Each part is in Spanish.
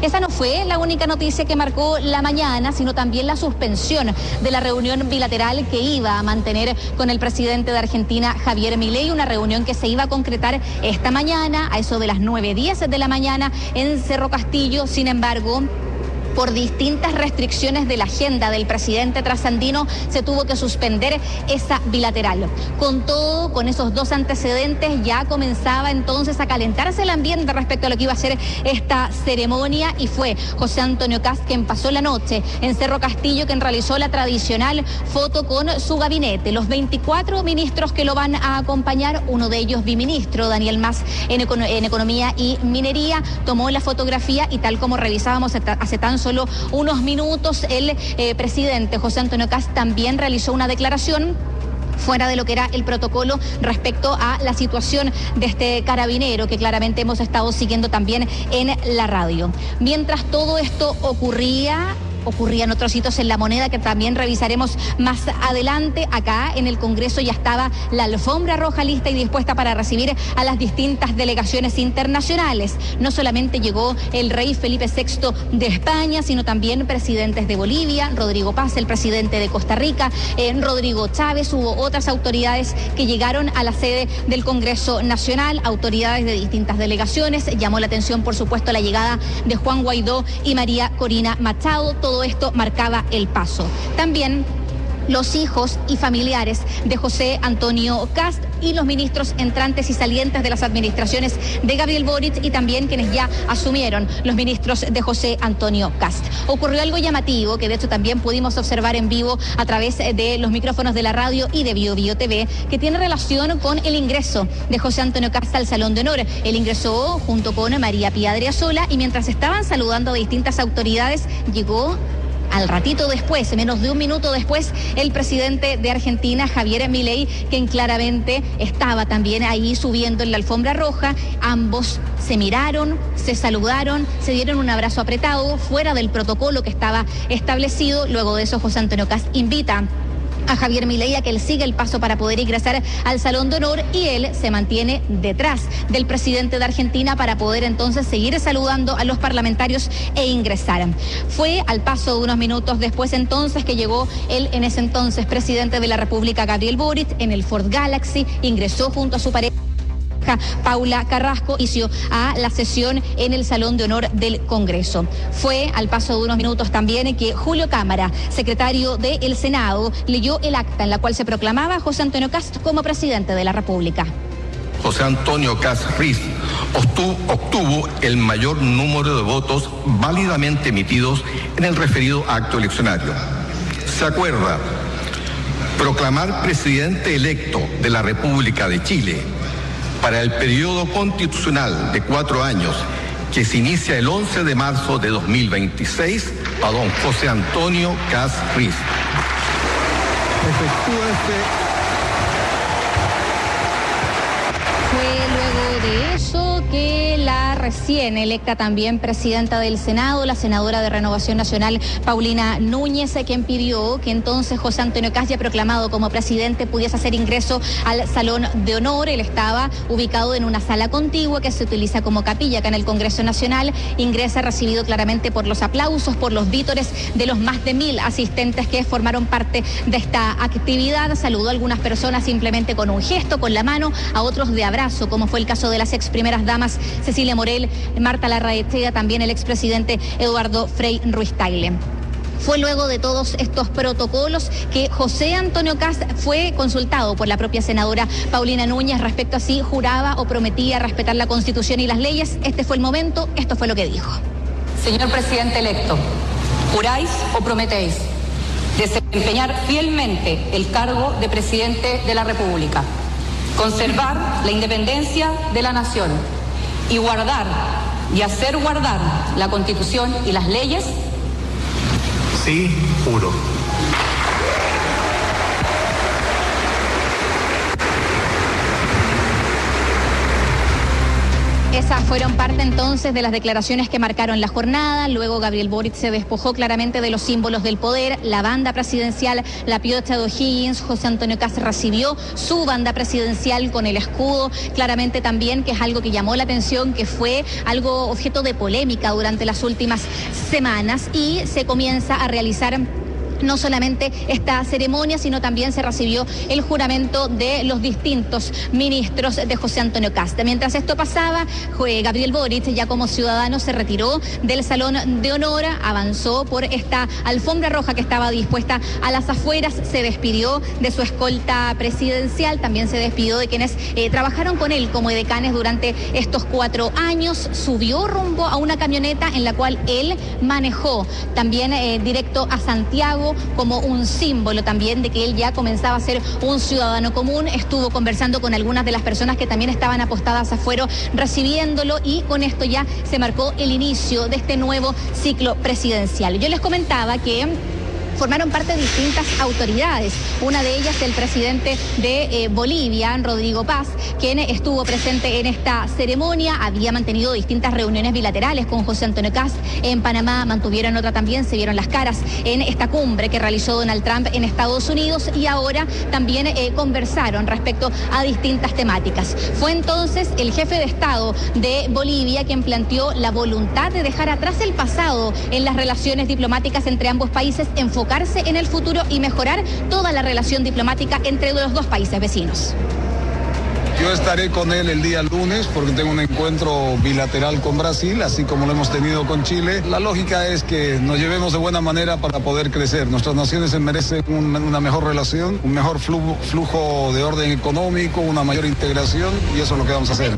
Esa no fue la única noticia que marcó la mañana, sino también la suspensión de la reunión bilateral que iba a mantener con el presidente de Argentina, Javier Milei, una reunión que se iba a concretar esta mañana, a eso de las 9:10 de la mañana, en Cerro Castillo. Sin embargo, por distintas restricciones de la agenda del presidente trasandino, se tuvo que suspender esa bilateral. Con todo, con esos dos antecedentes, ya comenzaba entonces a calentarse el ambiente respecto a lo que iba a ser esta ceremonia, y fue José Antonio Kast quien pasó la noche en Cerro Castillo, quien realizó la tradicional foto con su gabinete. Los 24 ministros que lo van a acompañar, uno de ellos biministro, Daniel Mas, en Economía y Minería, tomó la fotografía, y tal como revisábamos hace tan solo unos minutos, el presidente José Antonio Kast también realizó una declaración fuera de lo que era el protocolo respecto a la situación de este carabinero que claramente hemos estado siguiendo también en la radio. Mientras todo esto ocurrían otros hitos en la moneda que también revisaremos más adelante. Acá en el Congreso ya estaba la alfombra roja lista y dispuesta para recibir a las distintas delegaciones internacionales. No solamente llegó el rey Felipe VI de España, sino también presidentes de Bolivia, Rodrigo Paz, el presidente de Costa Rica, Rodrigo Chávez. Hubo otras autoridades que llegaron a la sede del Congreso Nacional, autoridades de distintas delegaciones. Llamó la atención, por supuesto, la llegada de Juan Guaidó y María Corina Machado. Todo esto marcaba el paso. También los hijos y familiares de José Antonio Kast y los ministros entrantes y salientes de las administraciones de Gabriel Boric, y también quienes ya asumieron, los ministros de José Antonio Kast. Ocurrió algo llamativo que de hecho también pudimos observar en vivo a través de los micrófonos de la radio y de Bio TV, que tiene relación con el ingreso de José Antonio Kast al Salón de Honor. Él ingresó junto con María Pía Adriasola, y mientras estaban saludando a distintas autoridades, llegó al ratito después, menos de un minuto después, el presidente de Argentina, Javier Milei, quien claramente estaba también ahí subiendo en la alfombra roja. Ambos se miraron, se saludaron, se dieron un abrazo apretado, fuera del protocolo que estaba establecido. Luego de eso, José Antonio Kast invita a Javier Milei a que él siga el paso para poder ingresar al Salón de Honor, y él se mantiene detrás del presidente de Argentina para poder entonces seguir saludando a los parlamentarios e ingresar. Fue al paso de unos minutos después entonces que llegó el en ese entonces presidente de la República, Gabriel Boric, en el Ford Galaxy, ingresó junto a su pareja Paula Carrasco, inició a la sesión en el Salón de Honor del Congreso. Fue al paso de unos minutos también que Julio Cámara, secretario del Senado, leyó el acta en la cual se proclamaba a José Antonio Kast como presidente de la República. José Antonio Kast Riz obtuvo el mayor número de votos válidamente emitidos en el referido acto eleccionario. Se acuerda proclamar presidente electo de la República de Chile para el periodo constitucional de 4 años que se inicia el 11 de marzo de 2026 a don José Antonio Kast Riz. Fue luego de eso que la recién electa también presidenta del Senado, la senadora de Renovación Nacional, Paulina Núñez, quien pidió que entonces José Antonio Kast, ya proclamado como presidente, pudiese hacer ingreso al Salón de Honor. Él estaba ubicado en una sala contigua que se utiliza como capilla acá en el Congreso Nacional. Ingresa recibido claramente por los aplausos, por los vítores de los más de 1000 asistentes que formaron parte de esta actividad. Saludó a algunas personas simplemente con un gesto, con la mano, a otros de abrazo, como fue el caso de las ex primeras damas Cecilia Morel, Marta Larraechea, también el expresidente Eduardo Frei Ruiz-Tagle. Fue luego de todos estos protocolos que José Antonio Kast fue consultado por la propia senadora Paulina Núñez respecto a si juraba o prometía respetar la Constitución y las leyes. Este fue el momento, esto fue lo que dijo. Señor presidente electo, ¿juráis o prometéis desempeñar fielmente el cargo de presidente de la República, conservar la independencia de la nación y guardar y hacer guardar la Constitución y las leyes? Sí, juro. Esas fueron parte entonces de las declaraciones que marcaron la jornada. Luego Gabriel Boric se despojó claramente de los símbolos del poder. La banda presidencial, la Piocha de O'Higgins, José Antonio Kast recibió su banda presidencial con el escudo. Claramente también, que es algo que llamó la atención, que fue algo objeto de polémica durante las últimas semanas, y se comienza a realizar no solamente esta ceremonia, sino también se recibió el juramento de los distintos ministros de José Antonio Kast. Mientras esto pasaba, Gabriel Boric, ya como ciudadano, se retiró del Salón de Honor, avanzó por esta alfombra roja que estaba dispuesta a las afueras, se despidió de su escolta presidencial, también se despidió de quienes trabajaron con él como edecanes durante estos 4 años, subió rumbo a una camioneta en la cual él manejó, también directo a Santiago, como un símbolo también de que él ya comenzaba a ser un ciudadano común. Estuvo conversando con algunas de las personas que también estaban apostadas afuera recibiéndolo, y con esto ya se marcó el inicio de este nuevo ciclo presidencial. Yo les comentaba que formaron parte de distintas autoridades, una de ellas el presidente de Bolivia, Rodrigo Paz, quien estuvo presente en esta ceremonia, había mantenido distintas reuniones bilaterales con José Antonio Kast en Panamá, mantuvieron otra también, se vieron las caras en esta cumbre que realizó Donald Trump en Estados Unidos, y ahora también conversaron respecto a distintas temáticas. Fue entonces el jefe de Estado de Bolivia quien planteó la voluntad de dejar atrás el pasado en las relaciones diplomáticas entre ambos países, enfocarse en el futuro y mejorar toda la relación diplomática entre los dos países vecinos. Yo estaré con él el día lunes porque tengo un encuentro bilateral con Brasil, así como lo hemos tenido con Chile. La lógica es que nos llevemos de buena manera para poder crecer. Nuestras naciones se merecen una mejor relación, un mejor flujo de orden económico, una mayor integración, y eso es lo que vamos a hacer.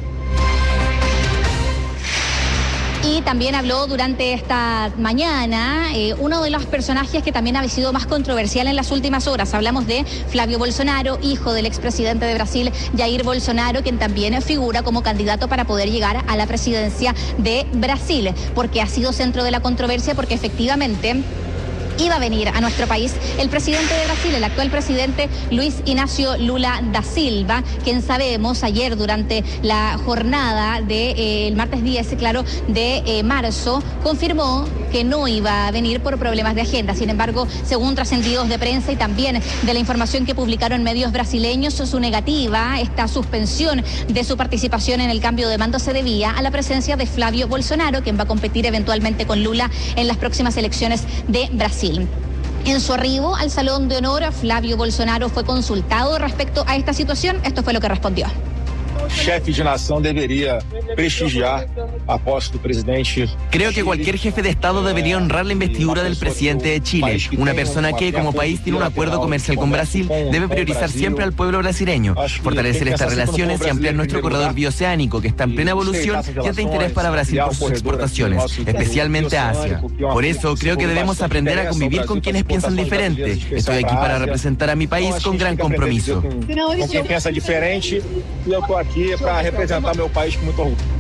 Y también habló durante esta mañana uno de los personajes que también ha sido más controversial en las últimas horas. Hablamos de Flavio Bolsonaro, hijo del expresidente de Brasil, Jair Bolsonaro, quien también figura como candidato para poder llegar a la presidencia de Brasil, porque ha sido centro de la controversia, porque efectivamente iba a venir a nuestro país el presidente de Brasil, el actual presidente Luis Ignacio Lula da Silva, quien sabemos ayer durante la jornada del martes 10, de marzo, confirmó que no iba a venir por problemas de agenda. Sin embargo, según trascendidos de prensa y también de la información que publicaron medios brasileños, su negativa, esta suspensión de su participación en el cambio de mando, se debía a la presencia de Flavio Bolsonaro, quien va a competir eventualmente con Lula en las próximas elecciones de Brasil. En su arribo al Salón de Honor, Flavio Bolsonaro fue consultado respecto a esta situación. Esto fue lo que respondió. Jefe de nación debería prestigiar a posse del presidente. Creo que cualquier jefe de Estado debería honrar la investidura del presidente de Chile. Una persona que, como país, tiene un acuerdo comercial con Brasil, debe priorizar siempre al pueblo brasileño, fortalecer estas relaciones y ampliar nuestro corredor bioceánico, que está en plena evolución y es de interés para Brasil por sus exportaciones, especialmente a Asia. Por eso, creo que debemos aprender a convivir con quienes piensan diferente. Estoy aquí para representar a mi país con gran compromiso. Con quien piensa diferente, y yo estoy aquí para representar mi país con mucho orgullo.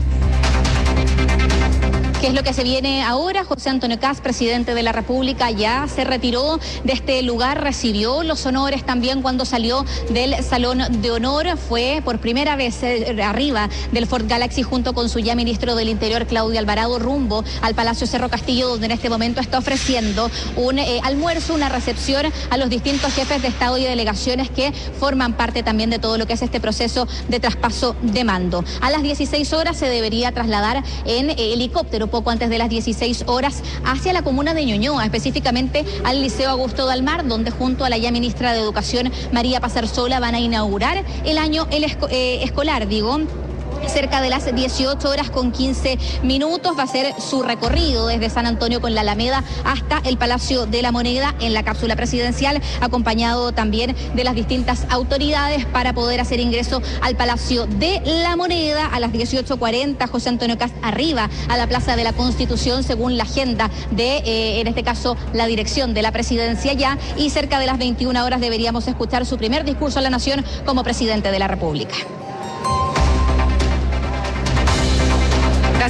¿Qué es lo que se viene ahora? José Antonio Kast, presidente de la República, ya se retiró de este lugar, recibió los honores también cuando salió del Salón de Honor. Fue por primera vez arriba del Ford Galaxy junto con su ya ministro del Interior, Claudio Alvarado, rumbo al Palacio Cerro Castillo, donde en este momento está ofreciendo un almuerzo, una recepción a los distintos jefes de Estado y delegaciones que forman parte también de todo lo que es este proceso de traspaso de mando. A las 16 horas se debería trasladar en helicóptero, poco antes de las 16 horas, hacia la comuna de Ñuñoa, específicamente al Liceo Augusto Dalmar, donde junto a la ya ministra de Educación, María Pazarsola, van a inaugurar el año escolar, cerca de las 18 horas con 15 minutos. Va a ser su recorrido desde San Antonio con la Alameda hasta el Palacio de la Moneda en la cápsula presidencial, acompañado también de las distintas autoridades para poder hacer ingreso al Palacio de la Moneda. A las 18:40, José Antonio Kast arriba a la Plaza de la Constitución, según la agenda de, en este caso, la dirección de la presidencia ya, y cerca de las 21 horas deberíamos escuchar su primer discurso a la nación como presidente de la República. Gracias.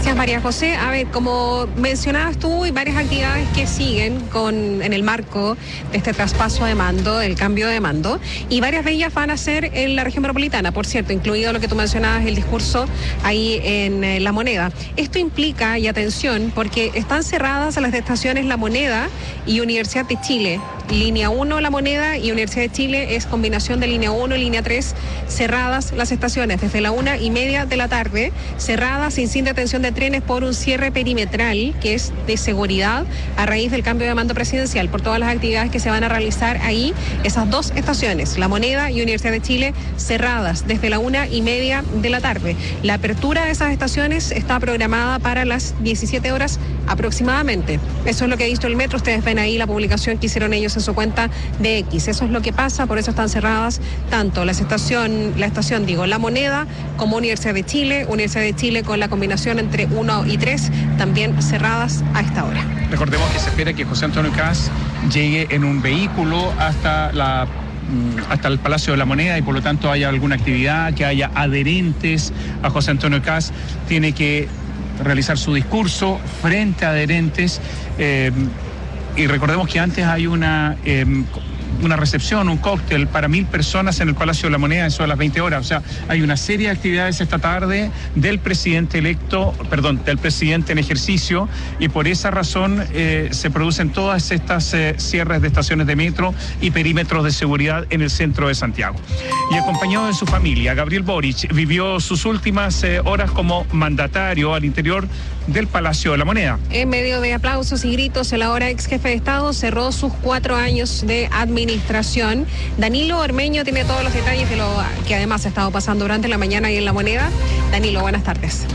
Gracias, María José. A ver, como mencionabas tú, hay varias actividades que siguen en el marco de este traspaso de mando, el cambio de mando, y varias de ellas van a ser en la región metropolitana, por cierto, incluido lo que tú mencionabas, el discurso ahí en La Moneda. Esto implica, y atención, porque están cerradas las estaciones La Moneda y Universidad de Chile. Línea 1 La Moneda y Universidad de Chile es combinación de línea 1 y línea 3, cerradas las estaciones desde la 1:30 de la tarde, cerradas sin detención de trenes por un cierre perimetral que es de seguridad a raíz del cambio de mando presidencial, por todas las actividades que se van a realizar ahí. Esas dos estaciones, La Moneda y Universidad de Chile, cerradas desde la 1:30 de la tarde. La apertura de esas estaciones está programada para las 17 horas aproximadamente. Eso es lo que ha visto el metro. Ustedes ven ahí la publicación que hicieron ellos en su cuenta de X. Eso es lo que pasa, por eso están cerradas tanto la estación La Moneda como Universidad de Chile con la combinación entre 1 y 3, también cerradas a esta hora. Recordemos que se espera que José Antonio Kast llegue en un vehículo hasta el Palacio de la Moneda y por lo tanto haya alguna actividad, que haya adherentes a José Antonio Kast. Tiene que realizar su discurso frente a adherentes y recordemos que antes hay una recepción, un cóctel para 1.000 personas en el Palacio de la Moneda, eso a las 20 horas. O sea, hay una serie de actividades esta tarde del presidente en ejercicio, y por esa razón se producen todas estas cierres de estaciones de metro y perímetros de seguridad en el centro de Santiago. Y acompañado de su familia, Gabriel Boric vivió sus últimas horas como mandatario al interior del Palacio de la Moneda. En medio de aplausos y gritos, el ahora ex jefe de Estado cerró sus 4 años de administración. Danilo Ormeño tiene todos los detalles de lo que además ha estado pasando durante la mañana y en La Moneda. Danilo, buenas tardes.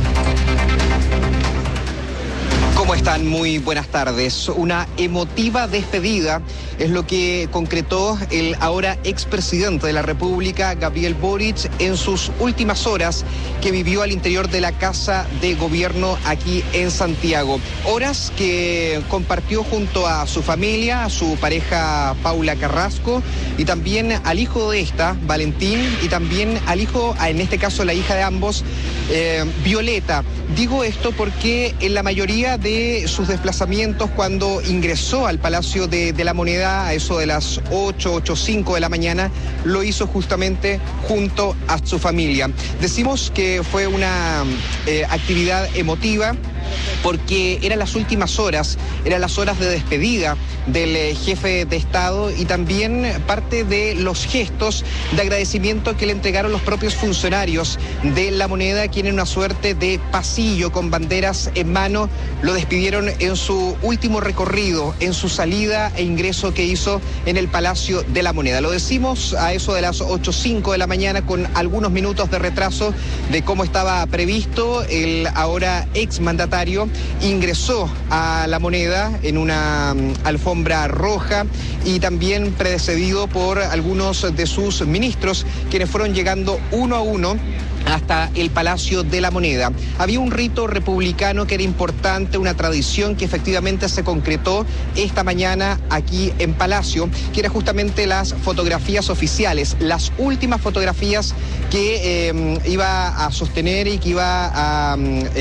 ¿Cómo están? Muy buenas tardes. Una emotiva despedida es lo que concretó el ahora expresidente de la República, Gabriel Boric, en sus últimas horas que vivió al interior de la Casa de Gobierno aquí en Santiago. Horas que compartió junto a su familia, a su pareja Paula Carrasco, y también al hijo de esta, Valentín, y también al hijo, en este caso la hija de ambos, Violeta. Digo esto porque en la mayoría de sus desplazamientos, cuando ingresó al Palacio de la Moneda a eso de las 8:05 de la mañana, lo hizo justamente junto a su familia. Decimos que fue una actividad emotiva porque eran las últimas horas, eran las horas de despedida del jefe de Estado y también parte de los gestos de agradecimiento que le entregaron los propios funcionarios de La Moneda, quienes en una suerte de pasillo con banderas en mano lo despidieron en su último recorrido, en su salida e ingreso que hizo en el Palacio de la Moneda. Lo decimos a eso de las 8:05 de la mañana, con algunos minutos de retraso de cómo estaba previsto. El ahora exmandatario ingresó a La Moneda en una alfombra roja y también precedido por algunos de sus ministros, quienes fueron llegando uno a uno hasta el Palacio de la Moneda. Había un rito republicano que era importante, una tradición que efectivamente se concretó esta mañana aquí en Palacio, que era justamente las fotografías oficiales, las últimas fotografías que iba a sostener y que iba a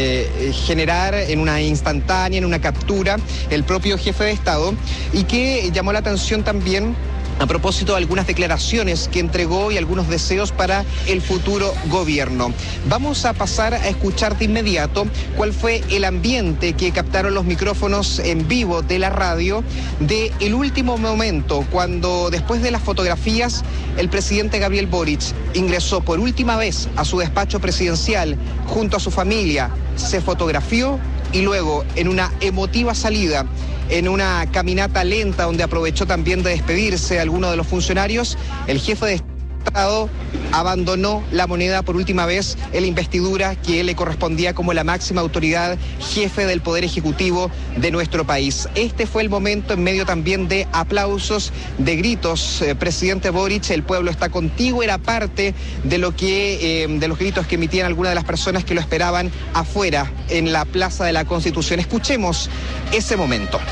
generar en una instantánea, en una captura, el propio jefe de Estado, y que llamó la atención también a propósito de algunas declaraciones que entregó y algunos deseos para el futuro gobierno. Vamos a pasar a escuchar de inmediato cuál fue el ambiente que captaron los micrófonos en vivo de la radio de el último momento, cuando después de las fotografías el presidente Gabriel Boric ingresó por última vez a su despacho presidencial junto a su familia, se fotografió y luego en una emotiva salida, en una caminata lenta donde aprovechó también de despedirse a algunos de los funcionarios, el jefe de Estado abandonó La Moneda por última vez en la investidura que le correspondía como la máxima autoridad, jefe del Poder Ejecutivo de nuestro país. Este fue el momento en medio también de aplausos, de gritos. Presidente Boric, el pueblo está contigo, era parte de lo que de los gritos que emitían algunas de las personas que lo esperaban afuera en la Plaza de la Constitución. Escuchemos ese momento.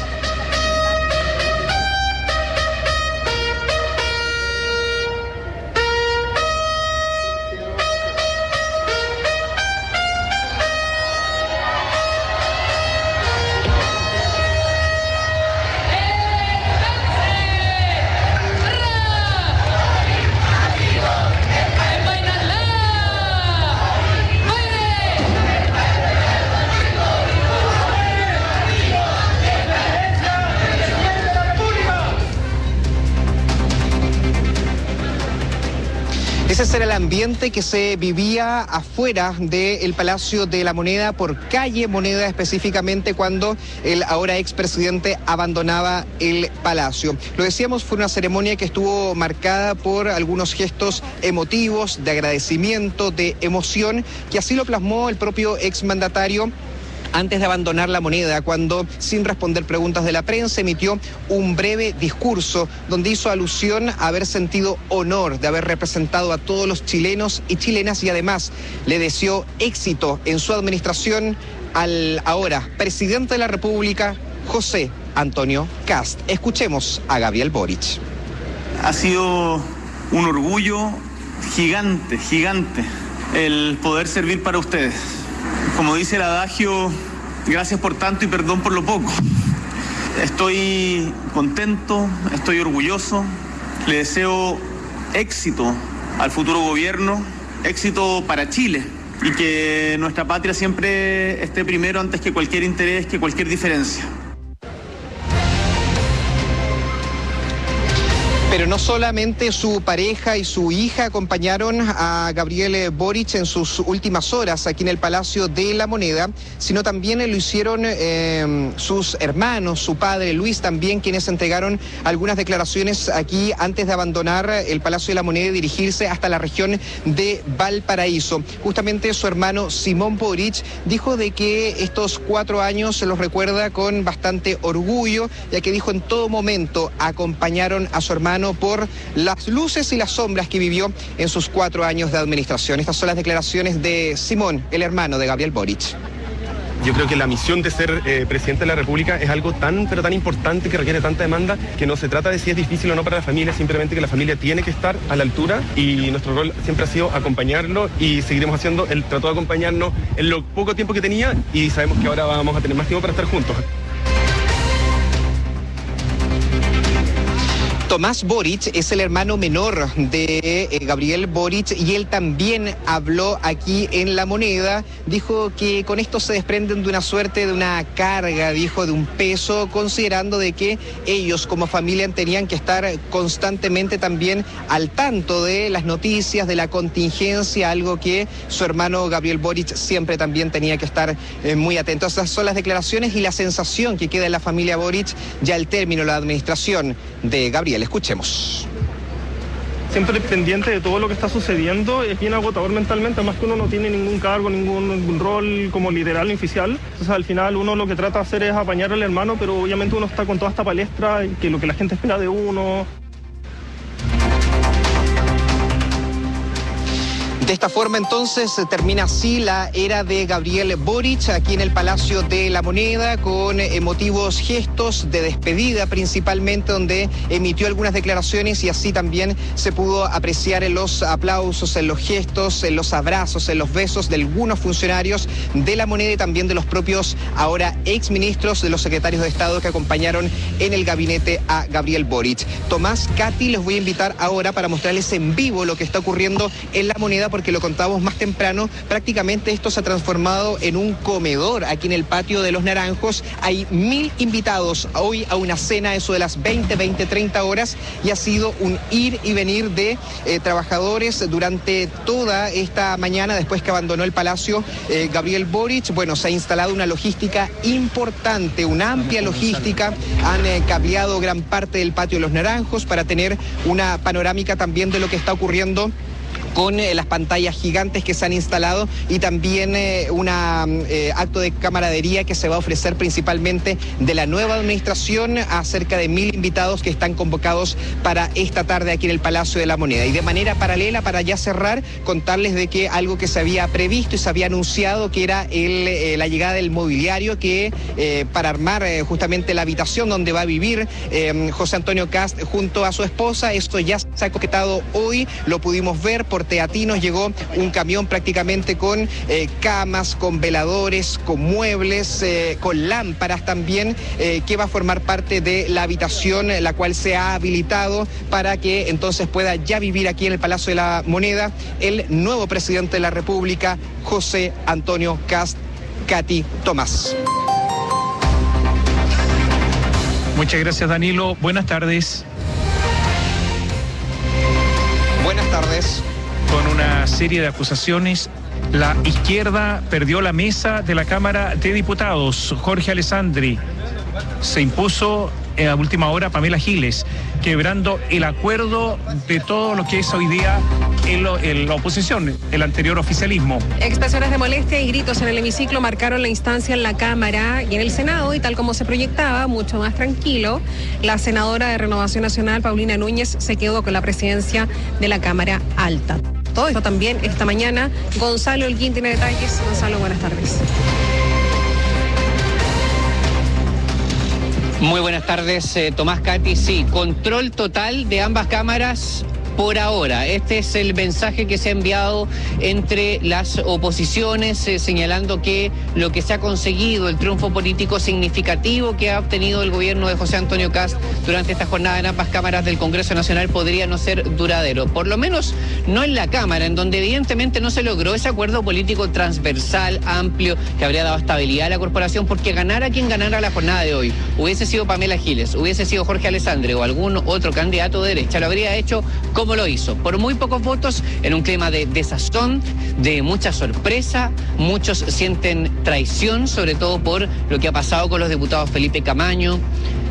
Ese era el ambiente que se vivía afuera del Palacio de la Moneda, por calle Moneda específicamente, cuando el ahora expresidente abandonaba el palacio. Lo decíamos, fue una ceremonia que estuvo marcada por algunos gestos emotivos, de agradecimiento, de emoción, que así lo plasmó el propio exmandatario antes de abandonar la Moneda, cuando, sin responder preguntas de la prensa, emitió un breve discurso donde hizo alusión a haber sentido honor de haber representado a todos los chilenos y chilenas, y además le deseó éxito en su administración al ahora presidente de la República, José Antonio Kast. Escuchemos a Gabriel Boric. Ha sido un orgullo gigante, gigante, el poder servir para ustedes. Como dice el adagio, gracias por tanto y perdón por lo poco. Estoy contento, estoy orgulloso, le deseo éxito al futuro gobierno, éxito para Chile, y que nuestra patria siempre esté primero antes que cualquier interés, que cualquier diferencia. Pero no solamente su pareja y su hija acompañaron a Gabriel Boric en sus últimas horas aquí en el Palacio de la Moneda, sino también lo hicieron sus hermanos, su padre Luis también, quienes entregaron algunas declaraciones aquí antes de abandonar el Palacio de la Moneda y dirigirse hasta la región de Valparaíso. Justamente su hermano Simón Boric dijo de que estos 4 años se los recuerda con bastante orgullo, ya que dijo en todo momento acompañaron a su hermano por las luces y las sombras que vivió en sus 4 años de administración. Estas son las declaraciones de Simón, el hermano de Gabriel Boric. Yo creo que la misión de ser presidente de la República es algo tan, pero tan importante, que requiere tanta demanda, que no se trata de si es difícil o no para la familia, simplemente que la familia tiene que estar a la altura, y nuestro rol siempre ha sido acompañarlo, y seguiremos haciendo. Él trató de acompañarnos en lo poco tiempo que tenía, y sabemos que ahora vamos a tener más tiempo para estar juntos. Tomás Boric es el hermano menor de Gabriel Boric, y él también habló aquí en La Moneda. Dijo que con esto se desprenden de una suerte de una carga, dijo, de un peso, considerando de que ellos como familia tenían que estar constantemente también al tanto de las noticias, de la contingencia, algo que su hermano Gabriel Boric siempre también tenía que estar muy atento. Esas son las declaraciones y la sensación que queda en la familia Boric ya al término de la administración de Gabriel. Escuchemos. Siempre pendiente de todo lo que está sucediendo, es bien agotador mentalmente, además que uno no tiene ningún cargo, ningún rol como literal oficial. Entonces al final uno lo que trata de hacer es apañar al hermano, pero obviamente uno está con toda esta palestra, que lo que la gente espera de uno. De esta forma entonces termina así la era de Gabriel Boric aquí en el Palacio de la Moneda, con emotivos gestos de despedida principalmente, donde emitió algunas declaraciones, y así también se pudo apreciar en los aplausos, en los gestos, en los abrazos, en los besos de algunos funcionarios de la Moneda y también de los propios ahora exministros, de los secretarios de Estado que acompañaron en el gabinete a Gabriel Boric. Tomás, Katy, les voy a invitar ahora para mostrarles en vivo lo que está ocurriendo en la Moneda, porque lo contábamos más temprano, prácticamente esto se ha transformado en un comedor aquí en el patio de Los Naranjos. Hay 1000 invitados hoy a una cena, eso de las 30 horas, y ha sido un ir y venir de trabajadores durante toda esta mañana, después que abandonó el palacio Gabriel Boric. Bueno, se ha instalado una logística importante, una amplia logística. Han cableado gran parte del patio de Los Naranjos para tener una panorámica también de lo que está ocurriendo con las pantallas gigantes que se han instalado, y también un acto de camaradería que se va a ofrecer principalmente de la nueva administración a cerca de 1000 invitados que están convocados para esta tarde aquí en el Palacio de la Moneda. Y de manera paralela, para ya cerrar, contarles de que algo que se había previsto y se había anunciado, que era la llegada del mobiliario que para armar justamente la habitación donde va a vivir José Antonio Kast junto a su esposa. Esto ya se ha concretado hoy, lo pudimos ver por Teatinos. Llegó un camión prácticamente con camas, con veladores, con muebles, con lámparas también, que va a formar parte de la habitación, la cual se ha habilitado para que entonces pueda ya vivir aquí en el Palacio de la Moneda el nuevo presidente de la República, José Antonio Kast. Katy, Tomás. Muchas gracias, Danilo. Buenas tardes. Buenas tardes. con una serie de acusaciones. La izquierda perdió la mesa de la Cámara de Diputados. Jorge Alessandri se impuso a última hora Pamela Giles, quebrando el acuerdo de todo lo que es hoy día en la oposición, el anterior oficialismo. Expresiones de molestia y gritos en el hemiciclo marcaron la instancia en la Cámara y en el Senado, y tal como se proyectaba, mucho más tranquilo. La senadora de Renovación Nacional, Paulina Núñez, se quedó con la presidencia de la Cámara Alta. Todo esto también esta mañana. Gonzalo Holguín tiene detalles. Gonzalo, buenas tardes. Muy buenas tardes, Tomás, Katy. Sí, control total de ambas cámaras por ahora. Este es el mensaje que se ha enviado entre las oposiciones, señalando que lo que se ha conseguido, el triunfo político significativo que ha obtenido el gobierno de José Antonio Kast durante esta jornada en ambas cámaras del Congreso Nacional, podría no ser duradero. Por lo menos no en la Cámara, en donde evidentemente no se logró ese acuerdo político transversal, amplio, que habría dado estabilidad a la corporación, porque ganara quien ganara la jornada de hoy, hubiese sido Pamela Giles, hubiese sido Jorge Alessandri o algún otro candidato de derecha, lo habría hecho como lo hizo, por muy pocos votos, en un clima de desazón, de mucha sorpresa. Muchos sienten traición, sobre todo por lo que ha pasado con los diputados Felipe Camaño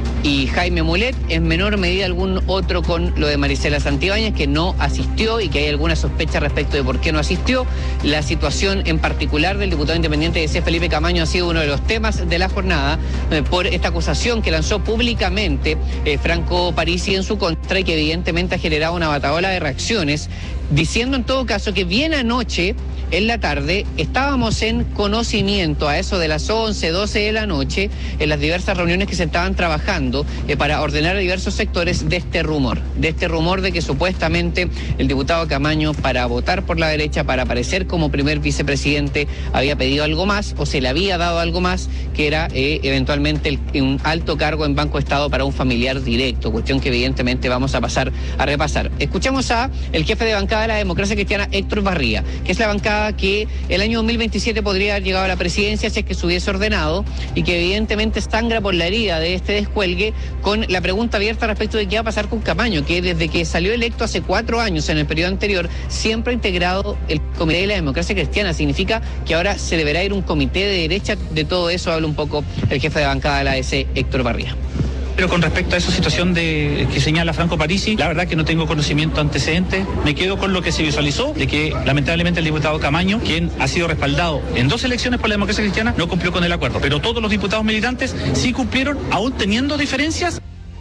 y Jaime Mulet, en menor medida algún otro con lo de Marisela Santibáñez, que no asistió y que hay alguna sospecha respecto de por qué no asistió. La situación en particular del diputado independiente de Felipe Camaño ha sido uno de los temas de la jornada por esta acusación que lanzó públicamente Franco Parisi en su contra, y que evidentemente ha generado una batahola de reacciones, diciendo en todo caso que bien anoche en la tarde estábamos en conocimiento a eso de las 11, 12 de la noche, en las diversas reuniones que se estaban trabajando para ordenar a diversos sectores de este rumor de que supuestamente el diputado Camaño, para votar por la derecha, para aparecer como primer vicepresidente, había pedido algo más o se le había dado algo más, que era eventualmente un alto cargo en Banco Estado para un familiar directo, cuestión que evidentemente vamos a pasar a repasar. Escuchamos a el jefe de bancada de la Democracia Cristiana, Héctor Barría, que es la bancada que el año 2027 podría haber llegado a la presidencia si es que se hubiese ordenado, y que evidentemente sangra por la herida de este descuelgue, con la pregunta abierta respecto de qué va a pasar con Camaño, que desde que salió electo hace 4 años en el periodo anterior siempre ha integrado el Comité de la Democracia Cristiana. Significa que ahora se deberá ir un comité de derecha. De todo eso habla un poco el jefe de bancada de la ADC, Héctor Barría. Pero con respecto a esa situación que señala Franco Parisi, la verdad que no tengo conocimiento antecedente. Me quedo con lo que se visualizó, de que lamentablemente el diputado Camaño, quien ha sido respaldado en 2 elecciones por la Democracia Cristiana, no cumplió con el acuerdo. Pero todos los diputados militantes sí cumplieron, aún teniendo diferencias.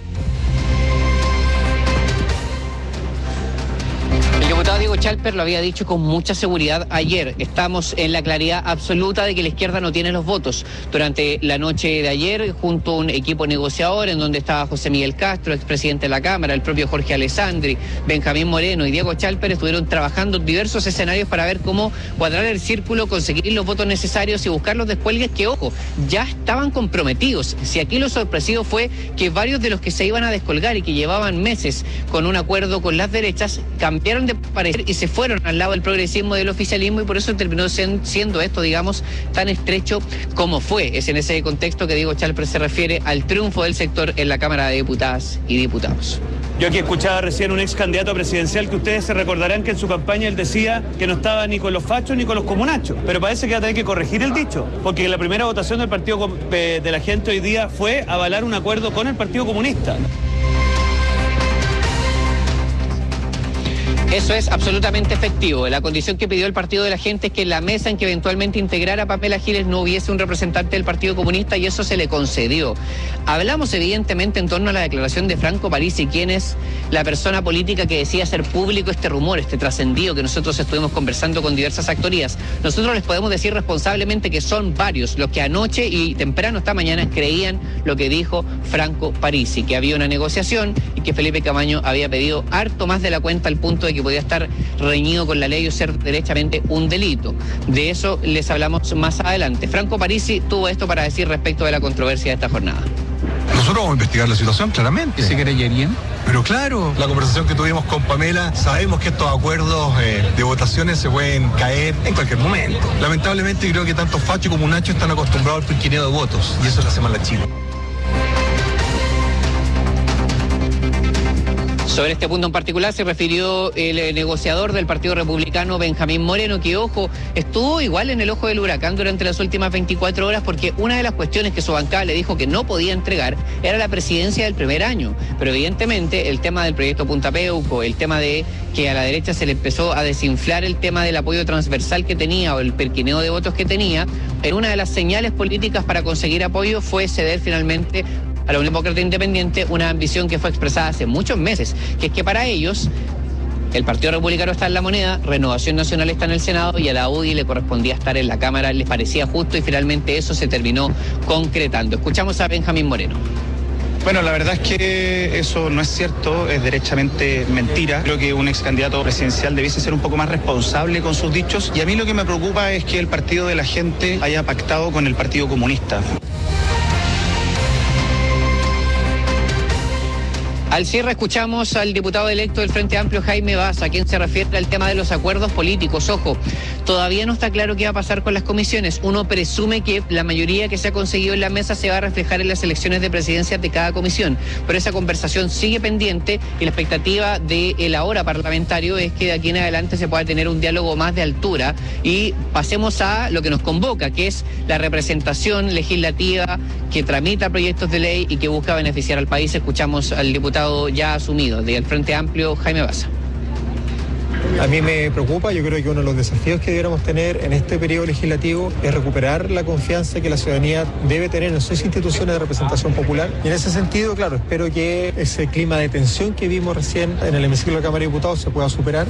El diputado Diego Chalper lo había dicho con mucha seguridad ayer. Estamos en la claridad absoluta de que la izquierda no tiene los votos. Durante la noche de ayer, junto a un equipo negociador en donde estaba José Miguel Castro, expresidente de la Cámara, el propio Jorge Alessandri, Benjamín Moreno y Diego Chalper, estuvieron trabajando diversos escenarios para ver cómo cuadrar el círculo, conseguir los votos necesarios y buscar los descuelgues que, ojo, ya estaban comprometidos. Si aquí lo sorpresivo fue que varios de los que se iban a descolgar y que llevaban meses con un acuerdo con las derechas, cambiaron de parecer y se fueron al lado del progresismo y del oficialismo, y por eso terminó siendo esto, digamos, tan estrecho como fue. Es en ese contexto que Diego Chalper se refiere al triunfo del sector en la Cámara de Diputadas y Diputados. Yo aquí escuchaba recién un ex candidato presidencial que ustedes se recordarán que en su campaña él decía que no estaba ni con los fachos ni con los comunachos, pero parece que va a tener que corregir el dicho, porque la primera votación del Partido de la Gente hoy día fue avalar un acuerdo con el Partido Comunista. Eso es absolutamente efectivo. La condición que pidió el Partido de la Gente es que en la mesa en que eventualmente integrara a Pamela Giles no hubiese un representante del Partido Comunista, y eso se le concedió. Hablamos evidentemente en torno a la declaración de Franco Parisi, quien es la persona política que decía hacer público este rumor, este trascendido que nosotros estuvimos conversando con diversas actorías. Nosotros les podemos decir responsablemente que son varios los que anoche y temprano esta mañana creían lo que dijo Franco Parisi, que había una negociación y que Felipe Camaño había pedido harto más de la cuenta, al punto de que podía estar reñido con la ley o ser derechamente un delito. De eso les hablamos más adelante. Franco Parisi tuvo esto para decir respecto de la controversia de esta jornada. Nosotros vamos a investigar la situación claramente. ¿Y se querellarían? Pero claro, la conversación que tuvimos con Pamela, sabemos que estos acuerdos de votaciones se pueden caer en cualquier momento. Lamentablemente creo que tanto Facho como Nacho están acostumbrados al pirquineo de votos, y eso le hace mal a Chile. Sobre este punto en particular se refirió el negociador del Partido Republicano, Benjamín Moreno, que, ojo, estuvo igual en el ojo del huracán durante las últimas 24 horas porque una de las cuestiones que su bancada le dijo que no podía entregar era la presidencia del primer año. Pero evidentemente el tema del proyecto Punta Peuco, el tema de que a la derecha se le empezó a desinflar el tema del apoyo transversal que tenía o el perquineo de votos que tenía, en una de las señales políticas para conseguir apoyo fue ceder finalmente a la Unión Demócrata Independiente una ambición que fue expresada hace muchos meses, que es que para ellos el Partido Republicano está en la moneda, Renovación Nacional está en el Senado y a la UDI le correspondía estar en la Cámara, les parecía justo y finalmente eso se terminó concretando. Escuchamos a Benjamín Moreno. Bueno, la verdad es que eso no es cierto, es derechamente mentira. Creo que un ex candidato presidencial debiese ser un poco más responsable con sus dichos y a mí lo que me preocupa es que el Partido de la Gente haya pactado con el Partido Comunista. Al cierre escuchamos al diputado electo del Frente Amplio, Jaime Baza, quien se refiere al tema de los acuerdos políticos. Ojo, todavía no está claro qué va a pasar con las comisiones. Uno presume que la mayoría que se ha conseguido en la mesa se va a reflejar en las elecciones de presidencia de cada comisión, pero esa conversación sigue pendiente y la expectativa del ahora parlamentario es que de aquí en adelante se pueda tener un diálogo más de altura y pasemos a lo que nos convoca, que es la representación legislativa que tramita proyectos de ley y que busca beneficiar al país. Escuchamos al diputado ya asumido del Frente Amplio, Jaime Baza. A mí me preocupa, yo creo que uno de los desafíos que debiéramos tener en este periodo legislativo es recuperar la confianza que la ciudadanía debe tener en sus instituciones de representación popular. Y en ese sentido, claro, espero que ese clima de tensión que vimos recién en el hemiciclo de la Cámara de Diputados se pueda superar.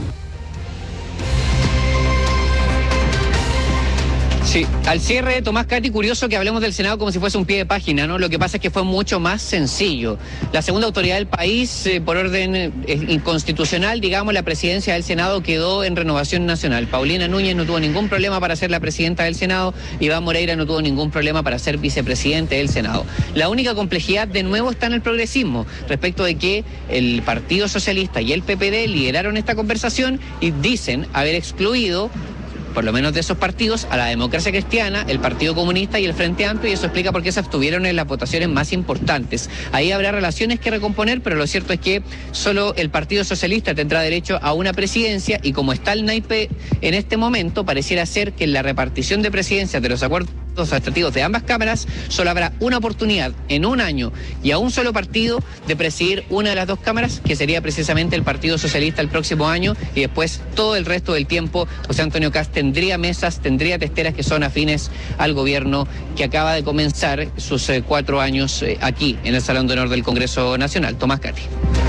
Sí, al cierre, Tomás Cati, curioso que hablemos del Senado como si fuese un pie de página, ¿no? Lo que pasa es que fue mucho más sencillo. La segunda autoridad del país, por orden inconstitucional, digamos, la presidencia del Senado quedó en Renovación Nacional. Paulina Núñez no tuvo ningún problema para ser la presidenta del Senado, Iván Moreira no tuvo ningún problema para ser vicepresidente del Senado. La única complejidad, de nuevo, está en el progresismo, respecto de que el Partido Socialista y el PPD lideraron esta conversación y dicen haber excluido, por lo menos de esos partidos, a la Democracia Cristiana, el Partido Comunista y el Frente Amplio, y eso explica por qué se abstuvieron en las votaciones más importantes. Ahí habrá relaciones que recomponer, pero lo cierto es que solo el Partido Socialista tendrá derecho a una presidencia, y como está el naipe en este momento, pareciera ser que en la repartición de presidencias de los acuerdos administrativos de ambas cámaras solo habrá una oportunidad en un año y a un solo partido de presidir una de las dos cámaras, que sería precisamente el Partido Socialista el próximo año, y después todo el resto del tiempo José Antonio Kast tendría mesas, tendría testeras que son afines al gobierno que acaba de comenzar sus 4 años aquí en el Salón de Honor del Congreso Nacional. Tomás Cati.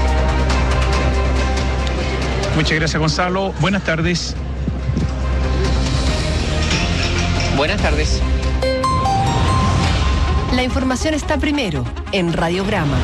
Muchas gracias, Gonzalo. Buenas tardes. Buenas tardes. La información está primero en Radiograma.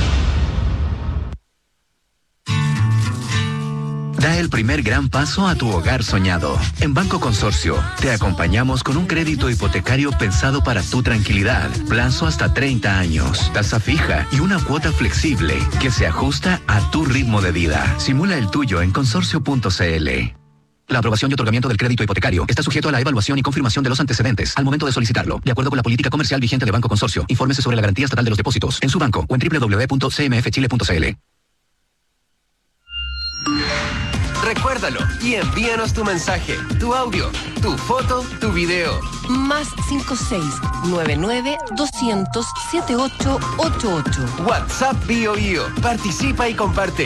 Da el primer gran paso a tu hogar soñado. En Banco Consorcio, te acompañamos con un crédito hipotecario pensado para tu tranquilidad. Plazo hasta 30 años, tasa fija y una cuota flexible que se ajusta a tu ritmo de vida. Simula el tuyo en consorcio.cl. La aprobación y otorgamiento del crédito hipotecario está sujeto a la evaluación y confirmación de los antecedentes al momento de solicitarlo, de acuerdo con la política comercial vigente de Banco Consorcio. Infórmese sobre la garantía estatal de los depósitos en su banco o en www.cmfchile.cl. Recuérdalo y envíanos tu mensaje, tu audio, tu foto, tu video. Más 56-99-200-7888. WhatsApp BioBio. Participa y comparte.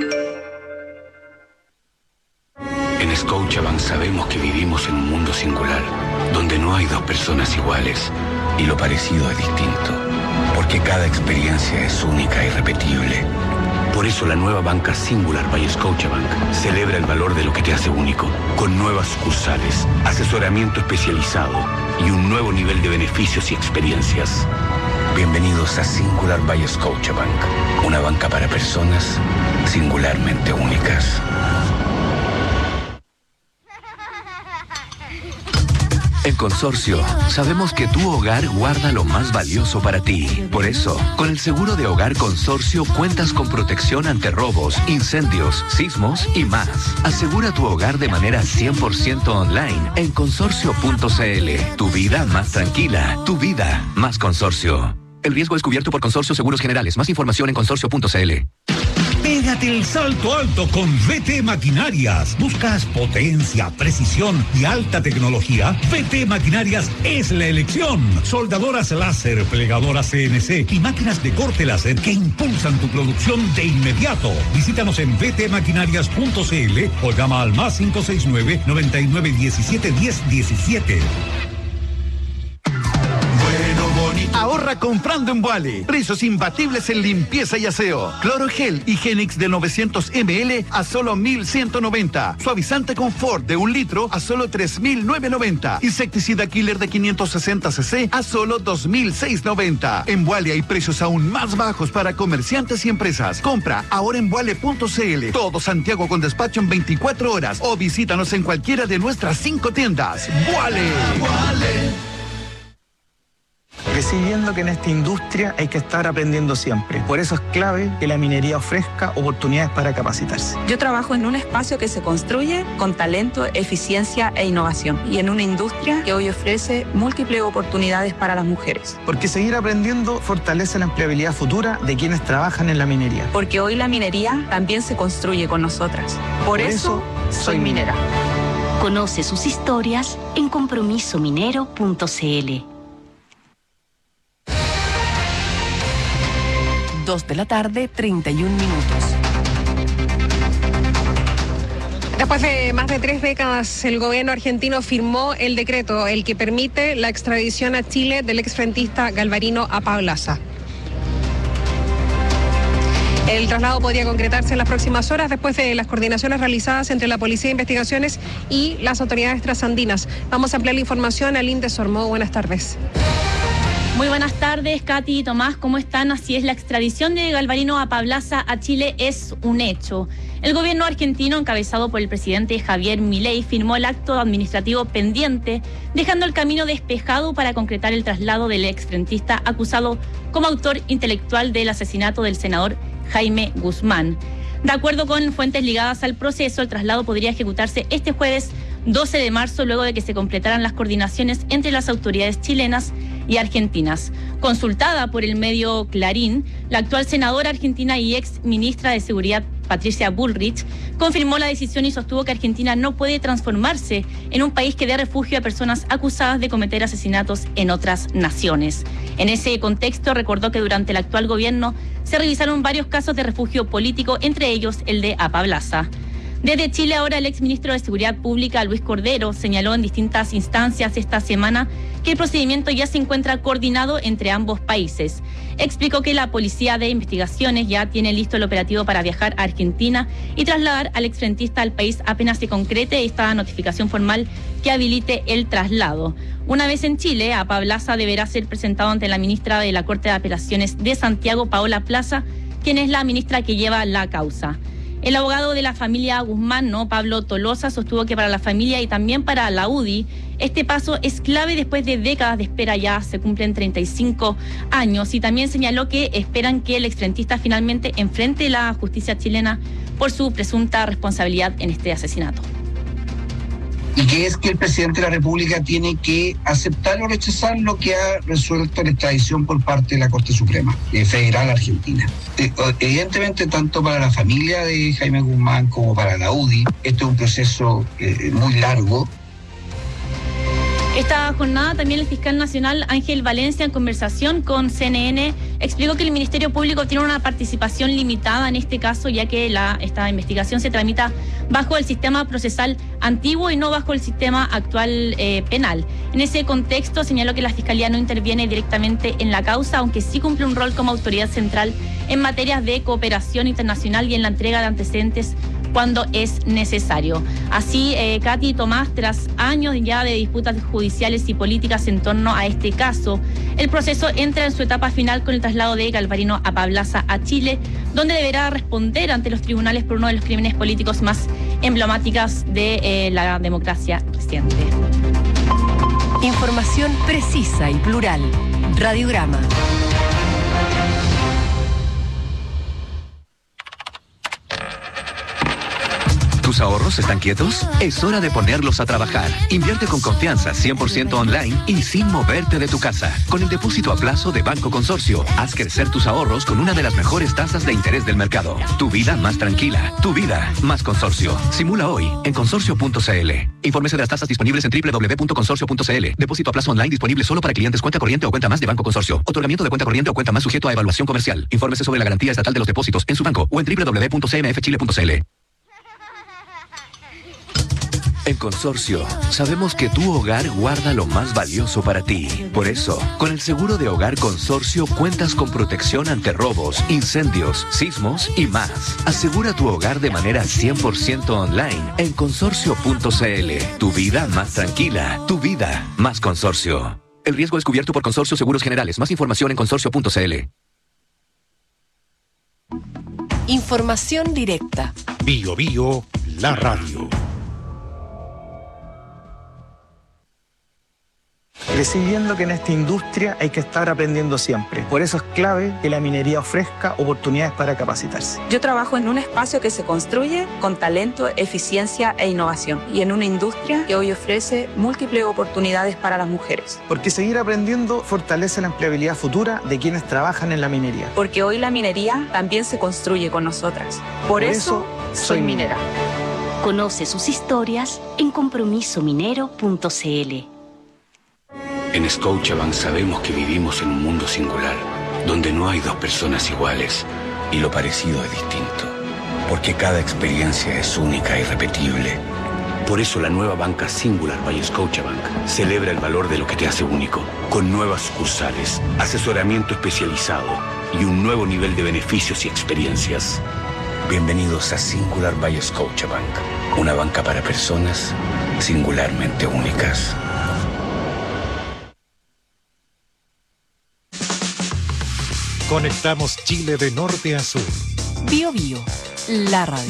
En Scotiabank sabemos que vivimos en un mundo singular, donde no hay dos personas iguales y lo parecido es distinto, porque cada experiencia es única e irrepetible. Por eso la nueva banca Singular by Scotiabank celebra el valor de lo que te hace único, con nuevas sucursales, asesoramiento especializado y un nuevo nivel de beneficios y experiencias. Bienvenidos a Singular by Scotiabank, una banca para personas singularmente únicas. En Consorcio, sabemos que tu hogar guarda lo más valioso para ti. Por eso, con el seguro de hogar Consorcio cuentas con protección ante robos, incendios, sismos y más. Asegura tu hogar de manera 100% online en consorcio.cl. Tu vida más tranquila, tu vida más Consorcio. El riesgo es cubierto por Consorcio Seguros Generales. Más información en consorcio.cl. Pégate el salto alto con VT Maquinarias. ¿Buscas potencia, precisión y alta tecnología? VT Maquinarias es la elección. Soldadoras láser, plegadoras CNC y máquinas de corte láser que impulsan tu producción de inmediato. Visítanos en vtmaquinarias.cl o llama al más 569-9917-1017. Ahorra comprando en Vuale. Precios imbatibles en limpieza y aseo. Cloro Gel Higienix de 900 ml a solo 1.190. Suavizante Confort de 1 litro a solo 3.990. Insecticida Killer de 560 cc a solo 2.690. En Vuale hay precios aún más bajos para comerciantes y empresas. Compra ahora en vuale.cl. Todo Santiago con despacho en 24 horas o visítanos en cualquiera de nuestras 5 tiendas. Vuale. Crecí viendo que en esta industria hay que estar aprendiendo siempre. Por eso es clave que la minería ofrezca oportunidades para capacitarse. Yo trabajo en un espacio que se construye con talento, eficiencia e innovación y en una industria que hoy ofrece múltiples oportunidades para las mujeres. Porque seguir aprendiendo fortalece la empleabilidad futura de quienes trabajan en la minería. Porque hoy la minería también se construye con nosotras. Por eso soy minera. Conoce sus historias en compromisominero.cl. 2 de la tarde, 31 minutos. Después de más de 3 décadas, el gobierno argentino firmó el decreto, el que permite la extradición a Chile del exfrentista Galvarino Apablaza. El traslado podría concretarse en las próximas horas después de las coordinaciones realizadas entre la Policía de Investigaciones y las autoridades trasandinas. Vamos a ampliar la información a Linde Sormo. Buenas tardes. Muy buenas tardes, Katy y Tomás, ¿cómo están? Así es, la extradición de Galvarino Apablaza a Chile es un hecho. El gobierno argentino, encabezado por el presidente Javier Milei, firmó el acto administrativo pendiente, dejando el camino despejado para concretar el traslado del exfrentista acusado como autor intelectual del asesinato del senador Jaime Guzmán. De acuerdo con fuentes ligadas al proceso, el traslado podría ejecutarse este jueves 12 de marzo, luego de que se completaran las coordinaciones entre las autoridades chilenas y argentinas. Consultada por el medio Clarín, la actual senadora argentina y ex ministra de Seguridad, Patricia Bullrich, confirmó la decisión y sostuvo que Argentina no puede transformarse en un país que dé refugio a personas acusadas de cometer asesinatos en otras naciones. En ese contexto, recordó que durante el actual gobierno se revisaron varios casos de refugio político, entre ellos el de Apablaza. Desde Chile, ahora el exministro de Seguridad Pública, Luis Cordero, señaló en distintas instancias esta semana que el procedimiento ya se encuentra coordinado entre ambos países. Explicó que la Policía de Investigaciones ya tiene listo el operativo para viajar a Argentina y trasladar al exfrentista al país apenas se concrete esta notificación formal que habilite el traslado. Una vez en Chile, Apablaza deberá ser presentado ante la ministra de la Corte de Apelaciones de Santiago, Paola Plaza, quien es la ministra que lleva la causa. El abogado de la familia Guzmán, Pablo Tolosa, sostuvo que para la familia y también para la UDI, este paso es clave después de décadas de espera. Ya se cumplen 35 años, y también señaló que esperan que el exfrentista finalmente enfrente la justicia chilena por su presunta responsabilidad en este asesinato. Y que es que el presidente de la República tiene que aceptar o rechazar lo que ha resuelto la extradición por parte de la Corte Suprema Federal Argentina. Evidentemente, tanto para la familia de Jaime Guzmán como para la UDI, esto es un proceso muy largo. Esta jornada también el fiscal nacional Ángel Valencia, en conversación con CNN, explicó que el Ministerio Público tiene una participación limitada en este caso, ya que esta investigación se tramita bajo el sistema procesal antiguo y no bajo el sistema actual penal. En ese contexto señaló que la Fiscalía no interviene directamente en la causa, aunque sí cumple un rol como autoridad central en materias de cooperación internacional y en la entrega de antecedentes cuando es necesario. Así, Katy y Tomás, tras años ya de disputas judiciales y políticas en torno a este caso, el proceso entra en su etapa final con el traslado de Galvarino Apablaza a Chile, donde deberá responder ante los tribunales por uno de los crímenes políticos más emblemáticos de la democracia reciente. Información precisa y plural. Radiograma. ¿Tus ahorros están quietos? Es hora de ponerlos a trabajar. Invierte con confianza, 100% online y sin moverte de tu casa. Con el depósito a plazo de Banco Consorcio, haz crecer tus ahorros con una de las mejores tasas de interés del mercado. Tu vida más tranquila. Tu vida más Consorcio. Simula hoy en consorcio.cl. Infórmese de las tasas disponibles en www.consorcio.cl. Depósito a plazo online disponible solo para clientes cuenta corriente o cuenta más de Banco Consorcio. Otorgamiento de cuenta corriente o cuenta más sujeto a evaluación comercial. Infórmese sobre la garantía estatal de los depósitos en su banco o en www.cmfchile.cl. En Consorcio, sabemos que tu hogar guarda lo más valioso para ti. Por eso, con el seguro de hogar Consorcio cuentas con protección ante robos, incendios, sismos y más. Asegura tu hogar de manera 100% online en consorcio.cl. Tu vida más tranquila, tu vida más Consorcio. El riesgo es cubierto por Consorcio Seguros Generales. Más información en consorcio.cl. Información directa. Bio Bio, la radio. Crecí viendo que en esta industria hay que estar aprendiendo siempre. Por eso es clave que la minería ofrezca oportunidades para capacitarse. Yo trabajo en un espacio que se construye con talento, eficiencia e innovación y en una industria que hoy ofrece múltiples oportunidades para las mujeres. Porque seguir aprendiendo fortalece la empleabilidad futura de quienes trabajan en la minería. Porque hoy la minería también se construye con nosotras. Por eso soy minera. Conoce sus historias en compromisominero.cl. En Scotiabank sabemos que vivimos en un mundo singular, donde no hay dos personas iguales y lo parecido es distinto, porque cada experiencia es única e irrepetible. Por eso la nueva banca Singular by Scotiabank celebra el valor de lo que te hace único, con nuevas sucursales, asesoramiento especializado y un nuevo nivel de beneficios y experiencias. Bienvenidos a Singular by Scotiabank, una banca para personas singularmente únicas. Conectamos Chile de norte a sur. Bio Bio, la radio.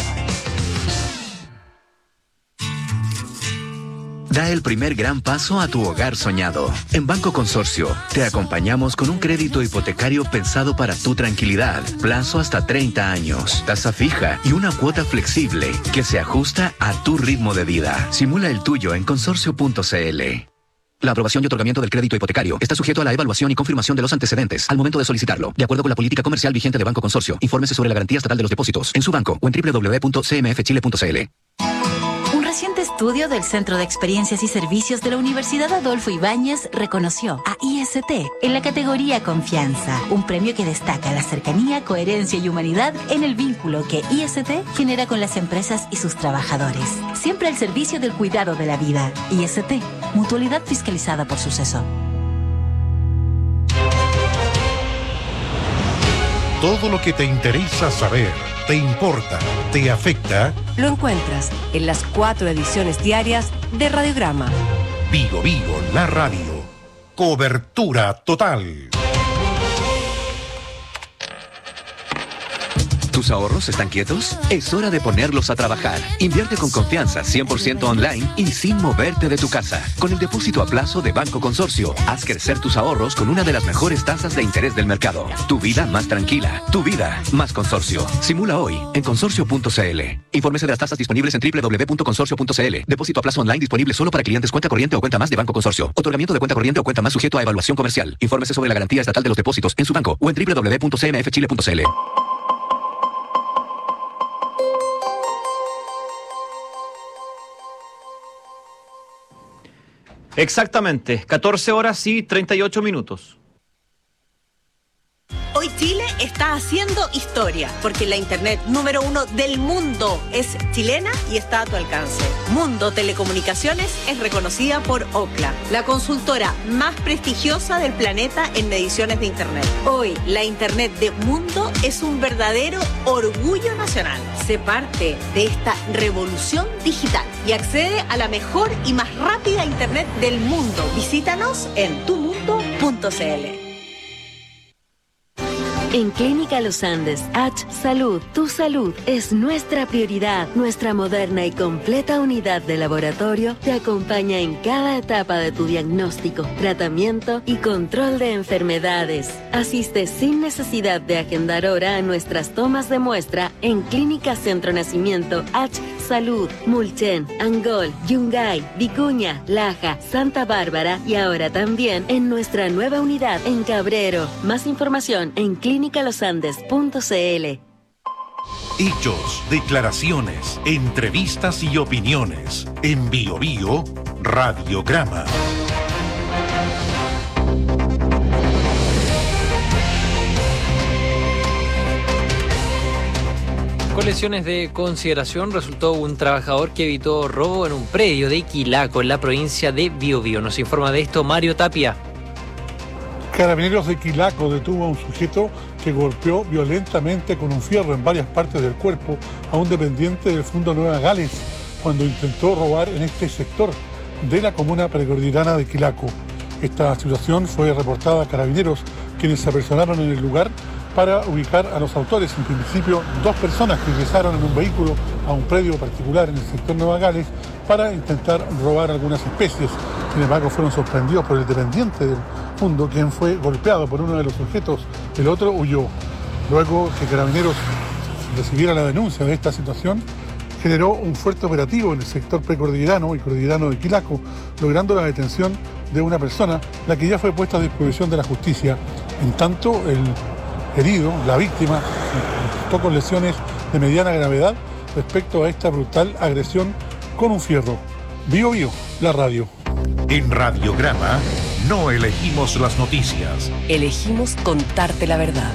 Da el primer gran paso a tu hogar soñado. En Banco Consorcio, te acompañamos con un crédito hipotecario pensado para tu tranquilidad. Plazo hasta 30 años, tasa fija y una cuota flexible que se ajusta a tu ritmo de vida. Simula el tuyo en consorcio.cl. La aprobación y otorgamiento del crédito hipotecario está sujeto a la evaluación y confirmación de los antecedentes al momento de solicitarlo, de acuerdo con la política comercial vigente de Banco Consorcio. Infórmese sobre la garantía estatal de los depósitos en su banco o en www.cmfchile.cl. Un reciente estudio del Centro de Experiencias y Servicios de la Universidad Adolfo Ibáñez reconoció a IST en la categoría Confianza, un premio que destaca la cercanía, coherencia y humanidad en el vínculo que IST genera con las empresas y sus trabajadores. Siempre al servicio del cuidado de la vida. IST, mutualidad fiscalizada por Suceso. Todo lo que te interesa saber, te importa, te afecta. Lo encuentras en las 4 ediciones diarias de Radiograma. Bio Bio, la radio. Cobertura total. ¿Tus ahorros están quietos? Es hora de ponerlos a trabajar. Invierte con confianza, 100% online y sin moverte de tu casa. Con el depósito a plazo de Banco Consorcio, haz crecer tus ahorros con una de las mejores tasas de interés del mercado. Tu vida más tranquila, tu vida más Consorcio. Simula hoy en consorcio.cl. Infórmese de las tasas disponibles en www.consorcio.cl. Depósito a plazo online disponible solo para clientes cuenta corriente o cuenta más de Banco Consorcio. Otorgamiento de cuenta corriente o cuenta más sujeto a evaluación comercial. Infórmese sobre la garantía estatal de los depósitos en su banco o en www.cmfchile.cl. Exactamente, 14 horas y 38 minutos. Hoy Chile está haciendo historia, porque la internet número 1 del mundo es chilena y está a tu alcance. Mundo Telecomunicaciones es reconocida por Ookla, la consultora más prestigiosa del planeta en mediciones de internet. Hoy, la internet de Mundo es un verdadero orgullo nacional. Sé parte de esta revolución digital y accede a la mejor y más rápida internet del mundo. Visítanos en tumundo.cl. En Clínica Los Andes, H Salud, tu salud es nuestra prioridad. Nuestra moderna y completa unidad de laboratorio te acompaña en cada etapa de tu diagnóstico, tratamiento y control de enfermedades. Asiste sin necesidad de agendar hora a nuestras tomas de muestra en Clínica Centro Nacimiento H Salud, Mulchen, Angol, Yungay, Vicuña, Laja, Santa Bárbara y ahora también en nuestra nueva unidad en Cabrero. Más información en clinicalosandes.cl. Hechos, declaraciones, entrevistas y opiniones. En Bio Bio, Radiograma. Con lesiones de consideración resultó un trabajador que evitó robo en un predio de Quilaco, en la provincia de Biobío. Nos informa de esto Mario Tapia. Carabineros de Quilaco detuvo a un sujeto que golpeó violentamente con un fierro en varias partes del cuerpo a un dependiente del Fundo Nueva Gales cuando intentó robar en este sector de la comuna precordillerana de Quilaco. Esta situación fue reportada a Carabineros, quienes se apersonaron en el lugar para ubicar a los autores. En principio, 2 personas que ingresaron en un vehículo a un predio particular en el sector Nueva Gales para intentar robar algunas especies. Sin embargo, fueron sorprendidos por el dependiente del Fundo, quien fue golpeado por uno de los sujetos. El otro huyó. Luego que Carabineros recibiera la denuncia de esta situación, generó un fuerte operativo en el sector precordillerano y cordillerano de Quilaco, logrando la detención de una persona, la que ya fue puesta a disposición de la justicia. En tanto, el herido, la víctima, resultó con lesiones de mediana gravedad respecto a esta brutal agresión con un fierro. Bio Bio, la radio. En Radiograma no elegimos las noticias. Elegimos contarte la verdad.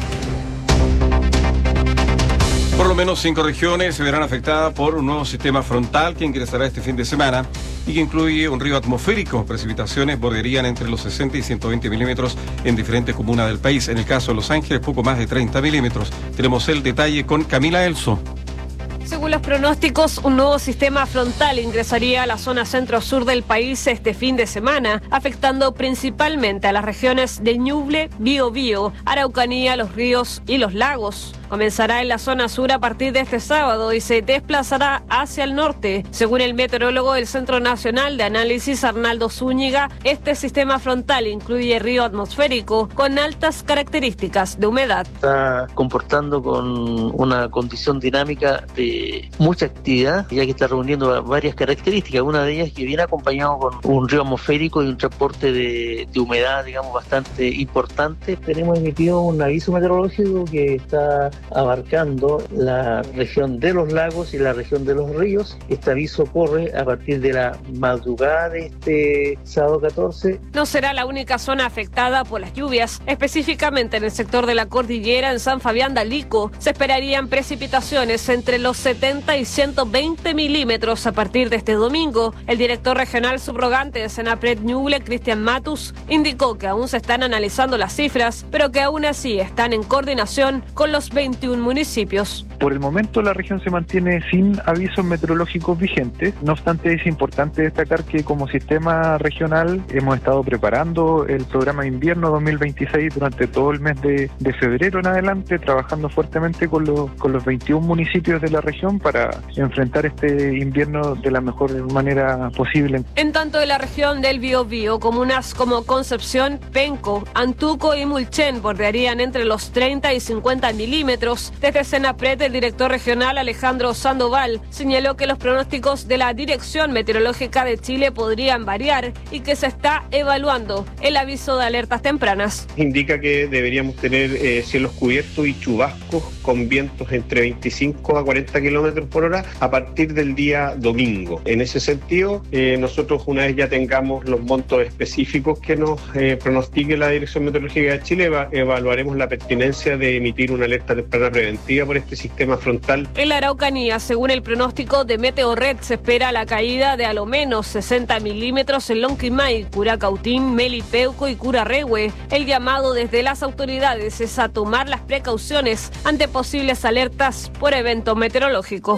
Por lo menos 5 regiones se verán afectadas por un nuevo sistema frontal que ingresará este fin de semana y que incluye un río atmosférico. Precipitaciones bordearían entre los 60 y 120 milímetros en diferentes comunas del país. En el caso de Los Ángeles, poco más de 30 milímetros. Tenemos el detalle con Camila Elso. Según los pronósticos, un nuevo sistema frontal ingresaría a la zona centro-sur del país este fin de semana, afectando principalmente a las regiones de Ñuble, Biobío, Araucanía, Los Ríos y Los Lagos. Comenzará en la zona sur a partir de este sábado y se desplazará hacia el norte. Según el meteorólogo del Centro Nacional de Análisis, Arnaldo Zúñiga, este sistema frontal incluye río atmosférico con altas características de humedad. Está comportando con una condición dinámica de mucha actividad, ya que está reuniendo varias características. Una de ellas que viene acompañado con un río atmosférico y un transporte de humedad, digamos, bastante importante. Tenemos emitido un aviso meteorológico que está abarcando la región de los lagos y la región de los ríos. Este aviso corre a partir de la madrugada de este sábado 14. No será la única zona afectada por las lluvias. Específicamente en el sector de la cordillera, en San Fabián de Alico, se esperarían precipitaciones entre los 70 y 120 milímetros a partir de este domingo. El director regional subrogante de Senapred Ñuble, Cristian Matus, indicó que aún se están analizando las cifras, pero que aún así están en coordinación con los 21 municipios. Por el momento la región se mantiene sin avisos meteorológicos vigentes. No obstante, es importante destacar que como sistema regional hemos estado preparando el programa de invierno 2026 durante todo el mes de febrero en adelante, trabajando fuertemente con los 21 municipios de la región para enfrentar este invierno de la mejor manera posible. En tanto, de la región del Biobío, comunas como Concepción, Penco, Antuco y Mulchen bordearían entre los 30 y 50 milímetros. Desde Senapred, el director regional Alejandro Sandoval señaló que los pronósticos de la Dirección Meteorológica de Chile podrían variar y que se está evaluando el aviso de alertas tempranas. Indica que deberíamos tener cielos cubiertos y chubascos con vientos entre 25 a 40 kilómetros por hora a partir del día domingo. En ese sentido, nosotros una vez ya tengamos los montos específicos que nos pronostique la Dirección Meteorológica de Chile, evaluaremos la pertinencia de emitir una alerta temprana preventiva por este sistema frontal. En la Araucanía, según el pronóstico de Meteorred, se espera la caída de a lo menos 60 milímetros en Lonquimay, Curacautín, Melipeuco y Curarrehue. El llamado desde las autoridades es a tomar las precauciones ante posibles alertas por evento meteorológico.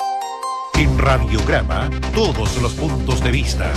En Radiograma, todos los puntos de vista.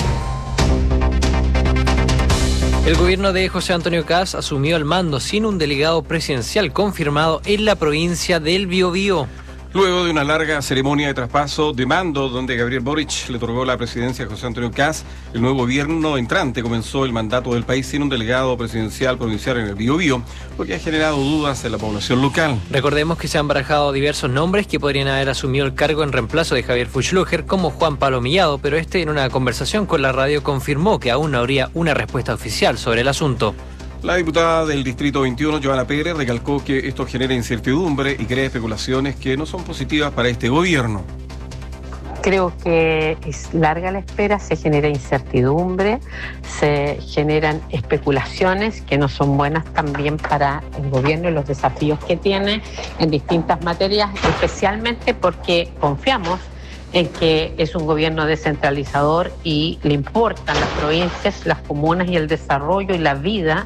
El gobierno de José Antonio Kast asumió el mando sin un delegado presidencial confirmado en la provincia del Biobío. Luego de una larga ceremonia de traspaso de mando donde Gabriel Boric le otorgó la presidencia a José Antonio Kast, el nuevo gobierno entrante comenzó el mandato del país sin un delegado presidencial provincial en el Biobío, lo que ha generado dudas en la población local. Recordemos que se han barajado diversos nombres que podrían haber asumido el cargo en reemplazo de Javier Fuchsluger, como Juan Pablo Millado, pero en una conversación con la radio confirmó que aún no habría una respuesta oficial sobre el asunto. La diputada del Distrito 21, Joana Pérez, recalcó que esto genera incertidumbre y crea especulaciones que no son positivas para este gobierno. Creo que es larga la espera, se genera incertidumbre, se generan especulaciones que no son buenas también para el gobierno y los desafíos que tiene en distintas materias, especialmente porque confiamos en que es un gobierno descentralizador y le importan las provincias, las comunas y el desarrollo y la vida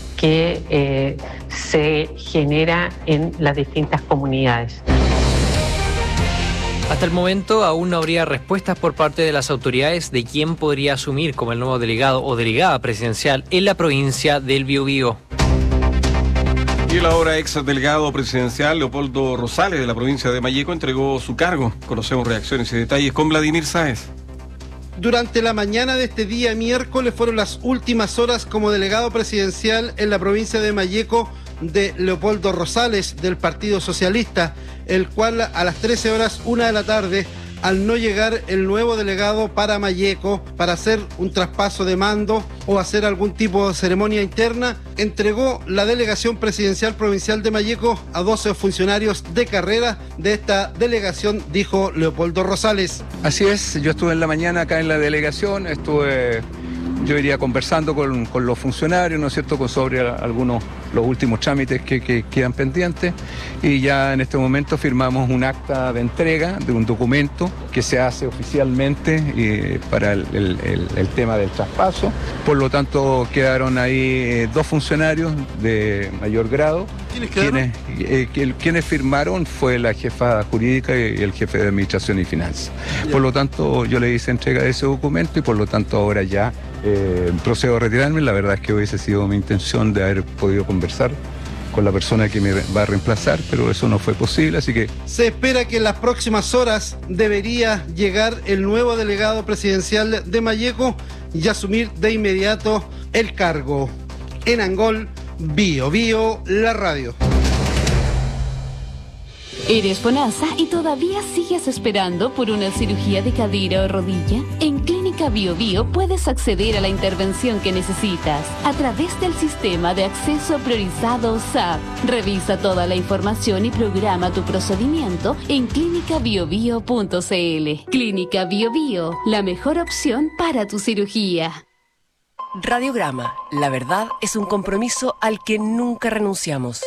que se genera en las distintas comunidades. Hasta el momento aún no habría respuestas por parte de las autoridades de quién podría asumir como el nuevo delegado o delegada presidencial en la provincia del Biobío. Y el ahora ex delegado presidencial Leopoldo Rosales de la provincia de Malleco entregó su cargo. Conocemos reacciones y detalles con Vladimir Sáez. Durante la mañana de este día miércoles fueron las últimas horas como delegado presidencial en la provincia de Malleco de Leopoldo Rosales del Partido Socialista, el cual a las 13:01 de la tarde, al no llegar el nuevo delegado para Malleco para hacer un traspaso de mando o hacer algún tipo de ceremonia interna, entregó la delegación presidencial provincial de Malleco a 12 funcionarios de carrera de esta delegación, dijo Leopoldo Rosales. Así es, yo estuve en la mañana acá en la delegación, yo iría conversando con los funcionarios, ¿no es cierto?, sobre los últimos trámites que quedan pendientes, y ya en este momento firmamos un acta de entrega de un documento que se hace oficialmente para el tema del traspaso. Por lo tanto, quedaron ahí 2 funcionarios de mayor grado. ¿Quiénes quedaron? Quienes firmaron fue la jefa jurídica y el jefe de administración y finanzas. Por lo tanto, yo le hice entrega de ese documento y por lo tanto ahora ya procedo a retirarme. La verdad es que hubiese sido mi intención de haber podido conversar con la persona que me va a reemplazar, pero eso no fue posible, así que... Se espera que en las próximas horas debería llegar el nuevo delegado presidencial de Malleco y asumir de inmediato el cargo. En Angol, Biobío, la radio. ¿Eres FONASA y todavía sigues esperando por una cirugía de cadera o rodilla? En Clínica Biobío puedes acceder a la intervención que necesitas a través del sistema de acceso priorizado SAP. Revisa toda la información y programa tu procedimiento en clinicabiobio.cl. Clínica Biobío, la mejor opción para tu cirugía. Radiograma, la verdad es un compromiso al que nunca renunciamos.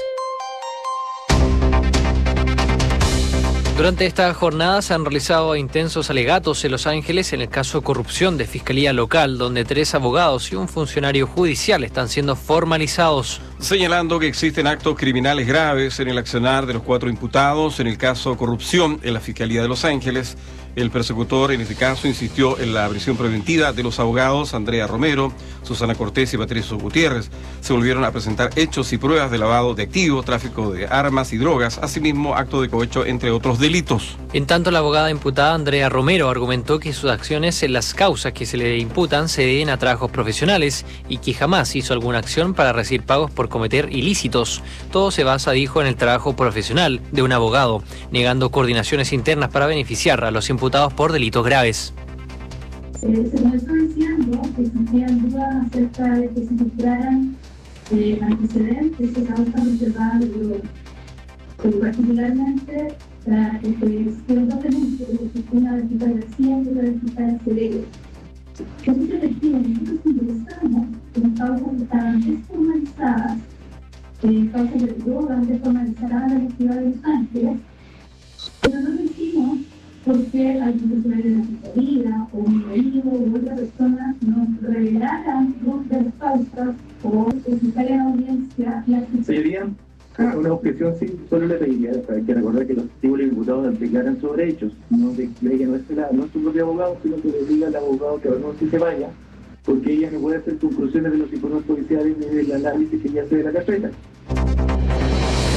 Durante esta jornada se han realizado intensos alegatos en Los Ángeles en el caso de corrupción de Fiscalía Local, donde 3 abogados y un funcionario judicial están siendo formalizados. Señalando que existen actos criminales graves en el accionar de los 4 imputados en el caso de corrupción en la Fiscalía de Los Ángeles, el persecutor en este caso insistió en la prisión preventiva de los abogados Andrea Romero, Susana Cortés y Patricio Gutiérrez. Se volvieron a presentar hechos y pruebas de lavado de activos, tráfico de armas y drogas, asimismo acto de cohecho, entre otros delitos. En tanto, la abogada imputada Andrea Romero argumentó que sus acciones en las causas que se le imputan se deben a trabajos profesionales y que jamás hizo alguna acción para recibir pagos por cometer ilícitos. Todo se basa, dijo, en el trabajo profesional de un abogado, negando coordinaciones internas para beneficiar a los imputados por delitos graves. Se nos está diciendo que existían dudas acerca de que se filtraran antecedentes que causan reservadas de drogas. Particularmente, fueron 2 denuncias, una del fiscal García y otra del fiscal Cerebro. Que muchos testigos nosotros ingresamos con causas que estaban desformalizadas, causas de drogas desformalizadas en la ciudad de Los Ángeles, pero no lo hicimos porque al profesional de la fiscalía o un marido o otra persona nos revelaran de las causas o explicaran a la audiencia las... Señoría, una objeción sí, solo le pediría, hay que recordar que los testigos y los imputados declaran sobre hechos, no de que no es su propio abogado, sino que le diga al abogado que no se vaya, porque ella no puede hacer conclusiones de los informes policiales ni del análisis que ya se de la carpeta.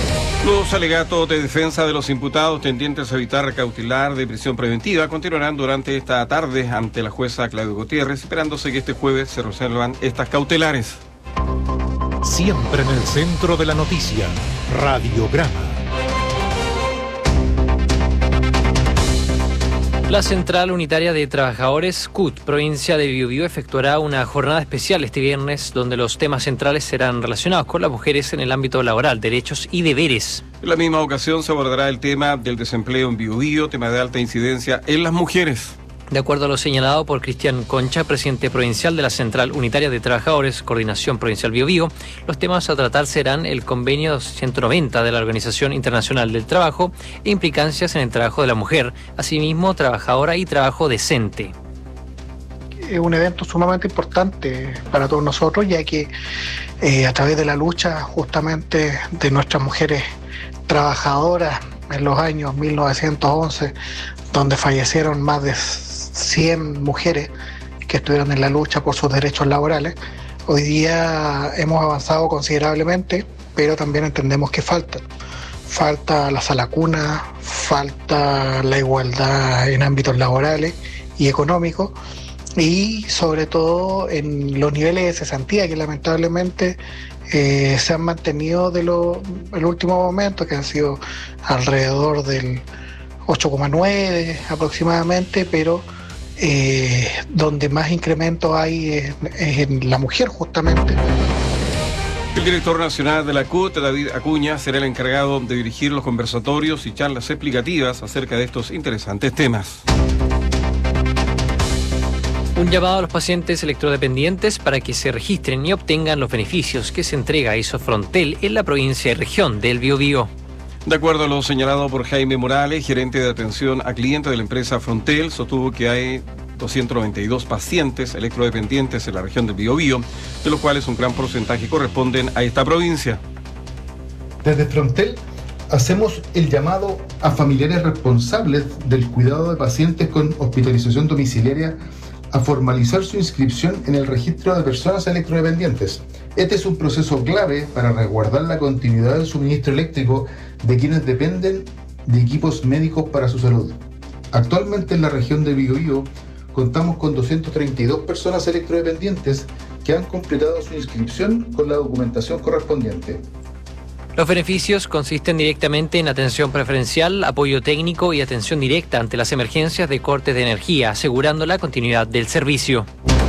Los alegatos de defensa de los imputados tendientes a evitar cautelar de prisión preventiva continuarán durante esta tarde ante la jueza Claudia Gutiérrez, esperándose que este jueves se resuelvan estas cautelares. Siempre en el centro de la noticia, Radiograma. La Central Unitaria de Trabajadores, CUT, provincia de Biobío, efectuará una jornada especial este viernes donde los temas centrales serán relacionados con las mujeres en el ámbito laboral, derechos y deberes. En la misma ocasión se abordará el tema del desempleo en Biobío, tema de alta incidencia en las mujeres. De acuerdo a lo señalado por Cristian Concha, presidente provincial de la Central Unitaria de Trabajadores, Coordinación Provincial Biobío, los temas a tratar serán el convenio 190 de la Organización Internacional del Trabajo e implicancias en el trabajo de la mujer, asimismo trabajadora y trabajo decente. Es un evento sumamente importante para todos nosotros, ya que a través de la lucha justamente de nuestras mujeres trabajadoras en los años 1911, donde fallecieron más de 100 mujeres que estuvieron en la lucha por sus derechos laborales. Hoy día hemos avanzado considerablemente, pero también entendemos que falta la sala cuna, falta la igualdad en ámbitos laborales y económicos, y sobre todo en los niveles de cesantía que lamentablemente se han mantenido el último momento, que han sido alrededor del 8,9 aproximadamente, pero donde más incremento hay es en la mujer justamente. El director nacional de la CUT, David Acuña, será el encargado de dirigir los conversatorios y charlas explicativas acerca de estos interesantes temas. Un llamado a los pacientes electrodependientes para que se registren y obtengan los beneficios que se entrega a Isofrontel en la provincia y región del Biobío. De acuerdo a lo señalado por Jaime Morales, gerente de atención a clientes de la empresa Frontel, sostuvo que hay 292 pacientes electrodependientes en la región del Biobío, de los cuales un gran porcentaje corresponden a esta provincia. Desde Frontel hacemos el llamado a familiares responsables del cuidado de pacientes con hospitalización domiciliaria a formalizar su inscripción en el registro de personas electrodependientes. Este es un proceso clave para resguardar la continuidad del suministro eléctrico de quienes dependen de equipos médicos para su salud. Actualmente en la región de Biobío contamos con 232 personas electrodependientes que han completado su inscripción con la documentación correspondiente. Los beneficios consisten directamente en atención preferencial, apoyo técnico y atención directa ante las emergencias de cortes de energía, asegurando la continuidad del servicio.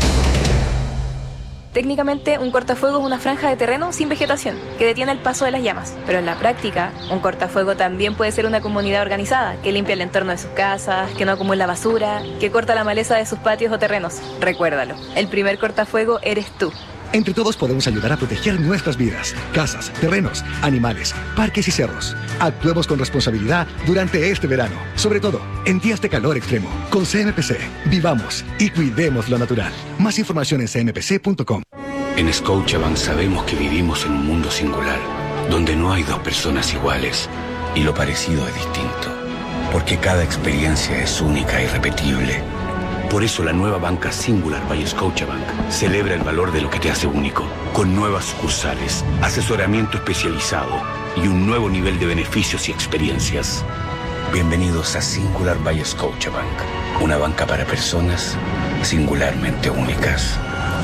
Técnicamente, un cortafuego es una franja de terreno sin vegetación que detiene el paso de las llamas. Pero en la práctica, un cortafuego también puede ser una comunidad organizada que limpia el entorno de sus casas, que no acumula basura, que corta la maleza de sus patios o terrenos. Recuérdalo, el primer cortafuego eres tú. Entre todos podemos ayudar a proteger nuestras vidas, casas, terrenos, animales, parques y cerros. Actuemos con responsabilidad durante este verano, sobre todo en días de calor extremo. Con CMPC, vivamos y cuidemos lo natural. Más información en cmpc.com. En Scotiabank sabemos que vivimos en un mundo singular, donde no hay dos personas iguales y lo parecido es distinto, porque cada experiencia es única e irrepetible. Por eso la nueva banca Singular by Scotiabank celebra el valor de lo que te hace único, con nuevas sucursales, asesoramiento especializado y un nuevo nivel de beneficios y experiencias. Bienvenidos a Singular by Scotiabank, una banca para personas singularmente únicas.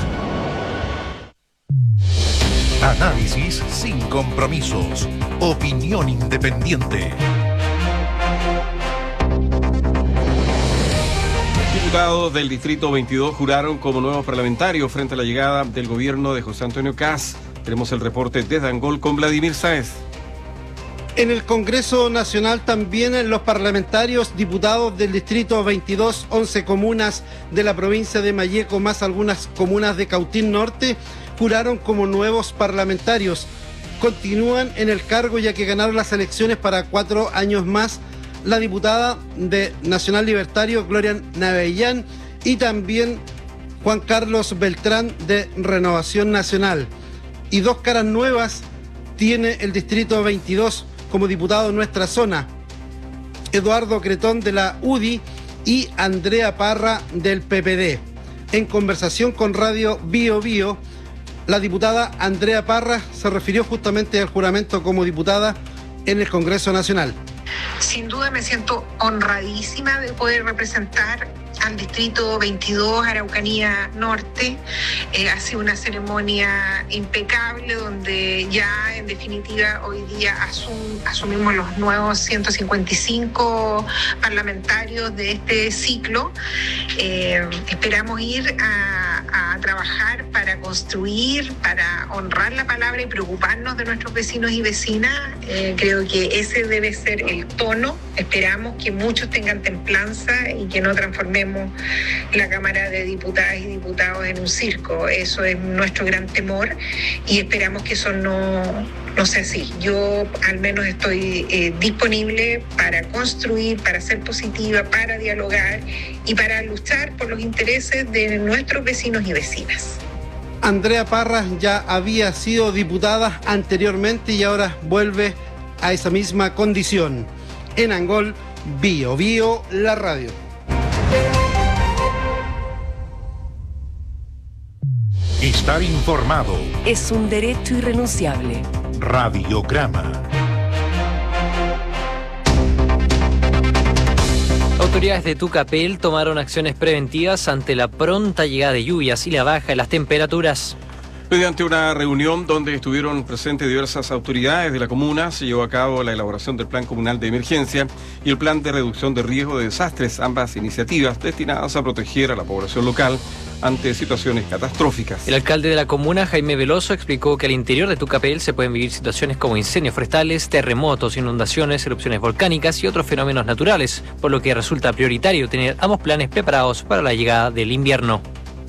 Análisis sin compromisos. Opinión independiente. Diputados del Distrito 22 juraron como nuevos parlamentarios frente a la llegada del gobierno de José Antonio Kast. Tenemos el reporte desde Angol con Vladimir Sáez. En el Congreso Nacional también los parlamentarios diputados del Distrito 22, 11 comunas de la provincia de Malleco, más algunas comunas de Cautín Norte, juraron como nuevos parlamentarios. Continúan en el cargo ya que ganaron las elecciones para 4 años más la diputada de Nacional Libertario, Gloria Navellán, y también Juan Carlos Beltrán de Renovación Nacional. Y 2 caras nuevas tiene el Distrito 22 como diputado en nuestra zona: Eduardo Cretón de la UDI y Andrea Parra del PPD. En conversación con Radio Biobío, la diputada Andrea Parra se refirió justamente al juramento como diputada en el Congreso Nacional. Sin duda me siento honradísima de poder representar al Distrito 22, Araucanía Norte. Ha sido una ceremonia impecable donde ya en definitiva hoy día asumimos los nuevos 155 parlamentarios de este ciclo. Esperamos ir a trabajar para construir, para honrar la palabra y preocuparnos de nuestros vecinos y vecinas. Creo que ese debe ser el tono. Esperamos que muchos tengan templanza y que no transformemos la Cámara de Diputadas y Diputados en un circo. Eso es nuestro gran temor y esperamos que eso no sea así. Yo al menos estoy disponible para construir, para ser positiva, para dialogar y para luchar por los intereses de nuestros vecinos y vecinas. Andrea Parra ya había sido diputada anteriormente y ahora vuelve a esa misma condición. En Angol, Bio Bio, la radio. Estar informado es un derecho irrenunciable. Radiograma. Autoridades de Tucapel tomaron acciones preventivas ante la pronta llegada de lluvias y la baja de las temperaturas. Mediante una reunión donde estuvieron presentes diversas autoridades de la comuna, se llevó a cabo la elaboración del Plan Comunal de Emergencia y el Plan de Reducción de Riesgo de Desastres, ambas iniciativas destinadas a proteger a la población local ante situaciones catastróficas. El alcalde de la comuna, Jaime Veloso, explicó que al interior de Tucapel se pueden vivir situaciones como incendios forestales, terremotos, inundaciones, erupciones volcánicas y otros fenómenos naturales, por lo que resulta prioritario tener ambos planes preparados para la llegada del invierno.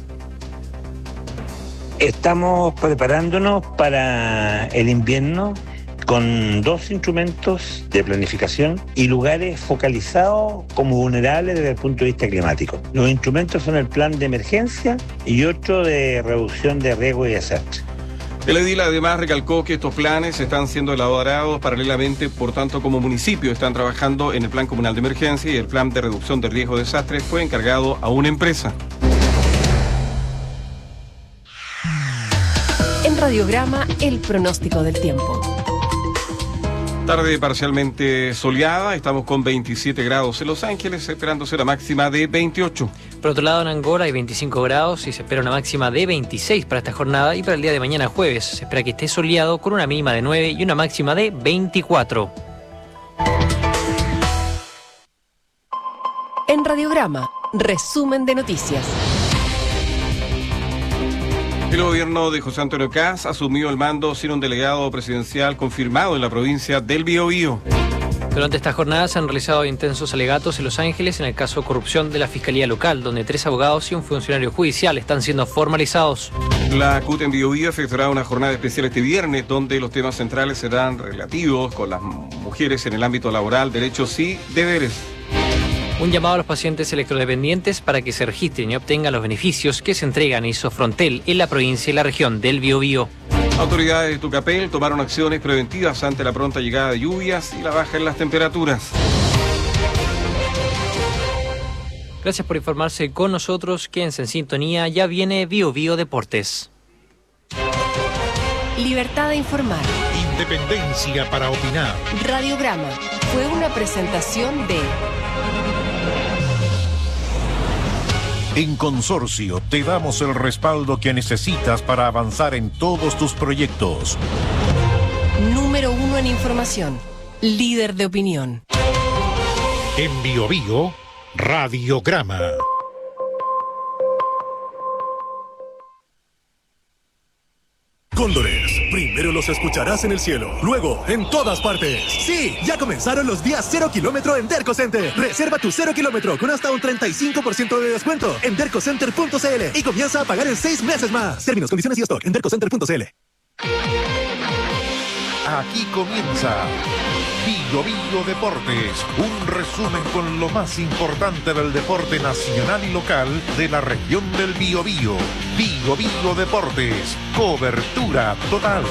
Estamos preparándonos para el invierno con 2 instrumentos de planificación y lugares focalizados como vulnerables desde el punto de vista climático. Los instrumentos son el plan de emergencia y otro de reducción de riesgo y desastre. El edil además recalcó que estos planes están siendo elaborados paralelamente, por tanto como municipio están trabajando en el plan comunal de emergencia y el plan de reducción de riesgo de desastres fue encargado a una empresa. En Radiograma, el pronóstico del tiempo. Tarde parcialmente soleada, estamos con 27 grados en Los Ángeles, esperándose la máxima de 28. Por otro lado, en Angora hay 25 grados y se espera una máxima de 26 para esta jornada, y para el día de mañana jueves se espera que esté soleado con una mínima de 9 y una máxima de 24. En Radiograma, resumen de noticias. El gobierno de José Antonio Kast asumió el mando sin un delegado presidencial confirmado en la provincia del Biobío. Durante esta jornada se han realizado intensos alegatos en Los Ángeles en el caso de corrupción de la Fiscalía Local, donde 3 abogados y un funcionario judicial están siendo formalizados. La CUT en Biobío efectuará una jornada especial este viernes, donde los temas centrales serán relativos con las mujeres en el ámbito laboral, derechos y deberes. Un llamado a los pacientes electrodependientes para que se registren y obtengan los beneficios que se entregan hizo Frontel en la provincia y la región del Biobío. Autoridades de Tucapel tomaron acciones preventivas ante la pronta llegada de lluvias y la baja en las temperaturas. Gracias por informarse con nosotros. Quédense en sintonía. Ya viene Biobío Deportes. Libertad de informar. Independencia para opinar. Radiograma fue una presentación de... En Consorcio te damos el respaldo que necesitas para avanzar en todos tus proyectos. Número 1 en información. Líder de opinión. En Biobío, Radiograma. Cóndores, primero los escucharás en el cielo, luego en todas partes. Sí, ya comenzaron los días 0 kilómetro en Derco Center. Reserva tu 0 kilómetro con hasta un 35% de descuento en dercocenter.cl y comienza a pagar en 6 meses más. Términos, condiciones y stock en dercocenter.cl. Aquí comienza Biobío Deportes, un resumen con lo más importante del deporte nacional y local de la región del Biobío. Biobío Deportes, cobertura total.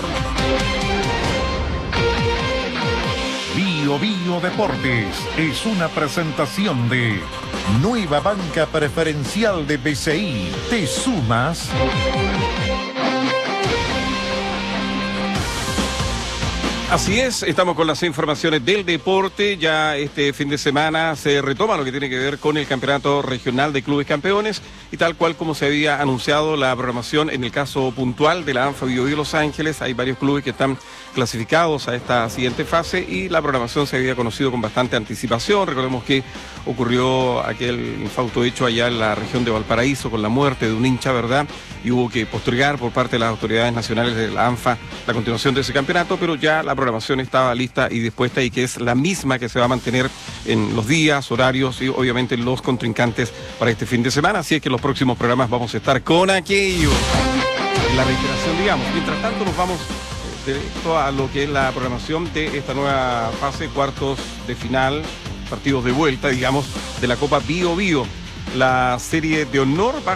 Biobío Deportes es una presentación de Nueva Banca Preferencial de BCI. ¿Te sumas? Así es, estamos con las informaciones del deporte. Ya este fin de semana se retoma lo que tiene que ver con el Campeonato Regional de Clubes Campeones y tal cual como se había anunciado la programación en el caso puntual de la ANFA Biobío Los Ángeles. Hay varios clubes que están clasificados a esta siguiente fase y la programación se había conocido con bastante anticipación. Recordemos que ocurrió aquel infausto hecho allá en la región de Valparaíso con la muerte de un hincha, ¿verdad? Y hubo que postergar por parte de las autoridades nacionales de la ANFA la continuación de ese campeonato, pero ya la programación estaba lista y dispuesta y que es la misma que se va a mantener en los días, horarios y obviamente los contrincantes para este fin de semana. Así es que en los próximos programas vamos a estar con aquello. En la reiteración, digamos. Mientras tanto nos vamos directo a lo que es la programación de esta nueva fase, cuartos de final, partidos de vuelta, digamos, de la Copa Bio Bio. La serie de honor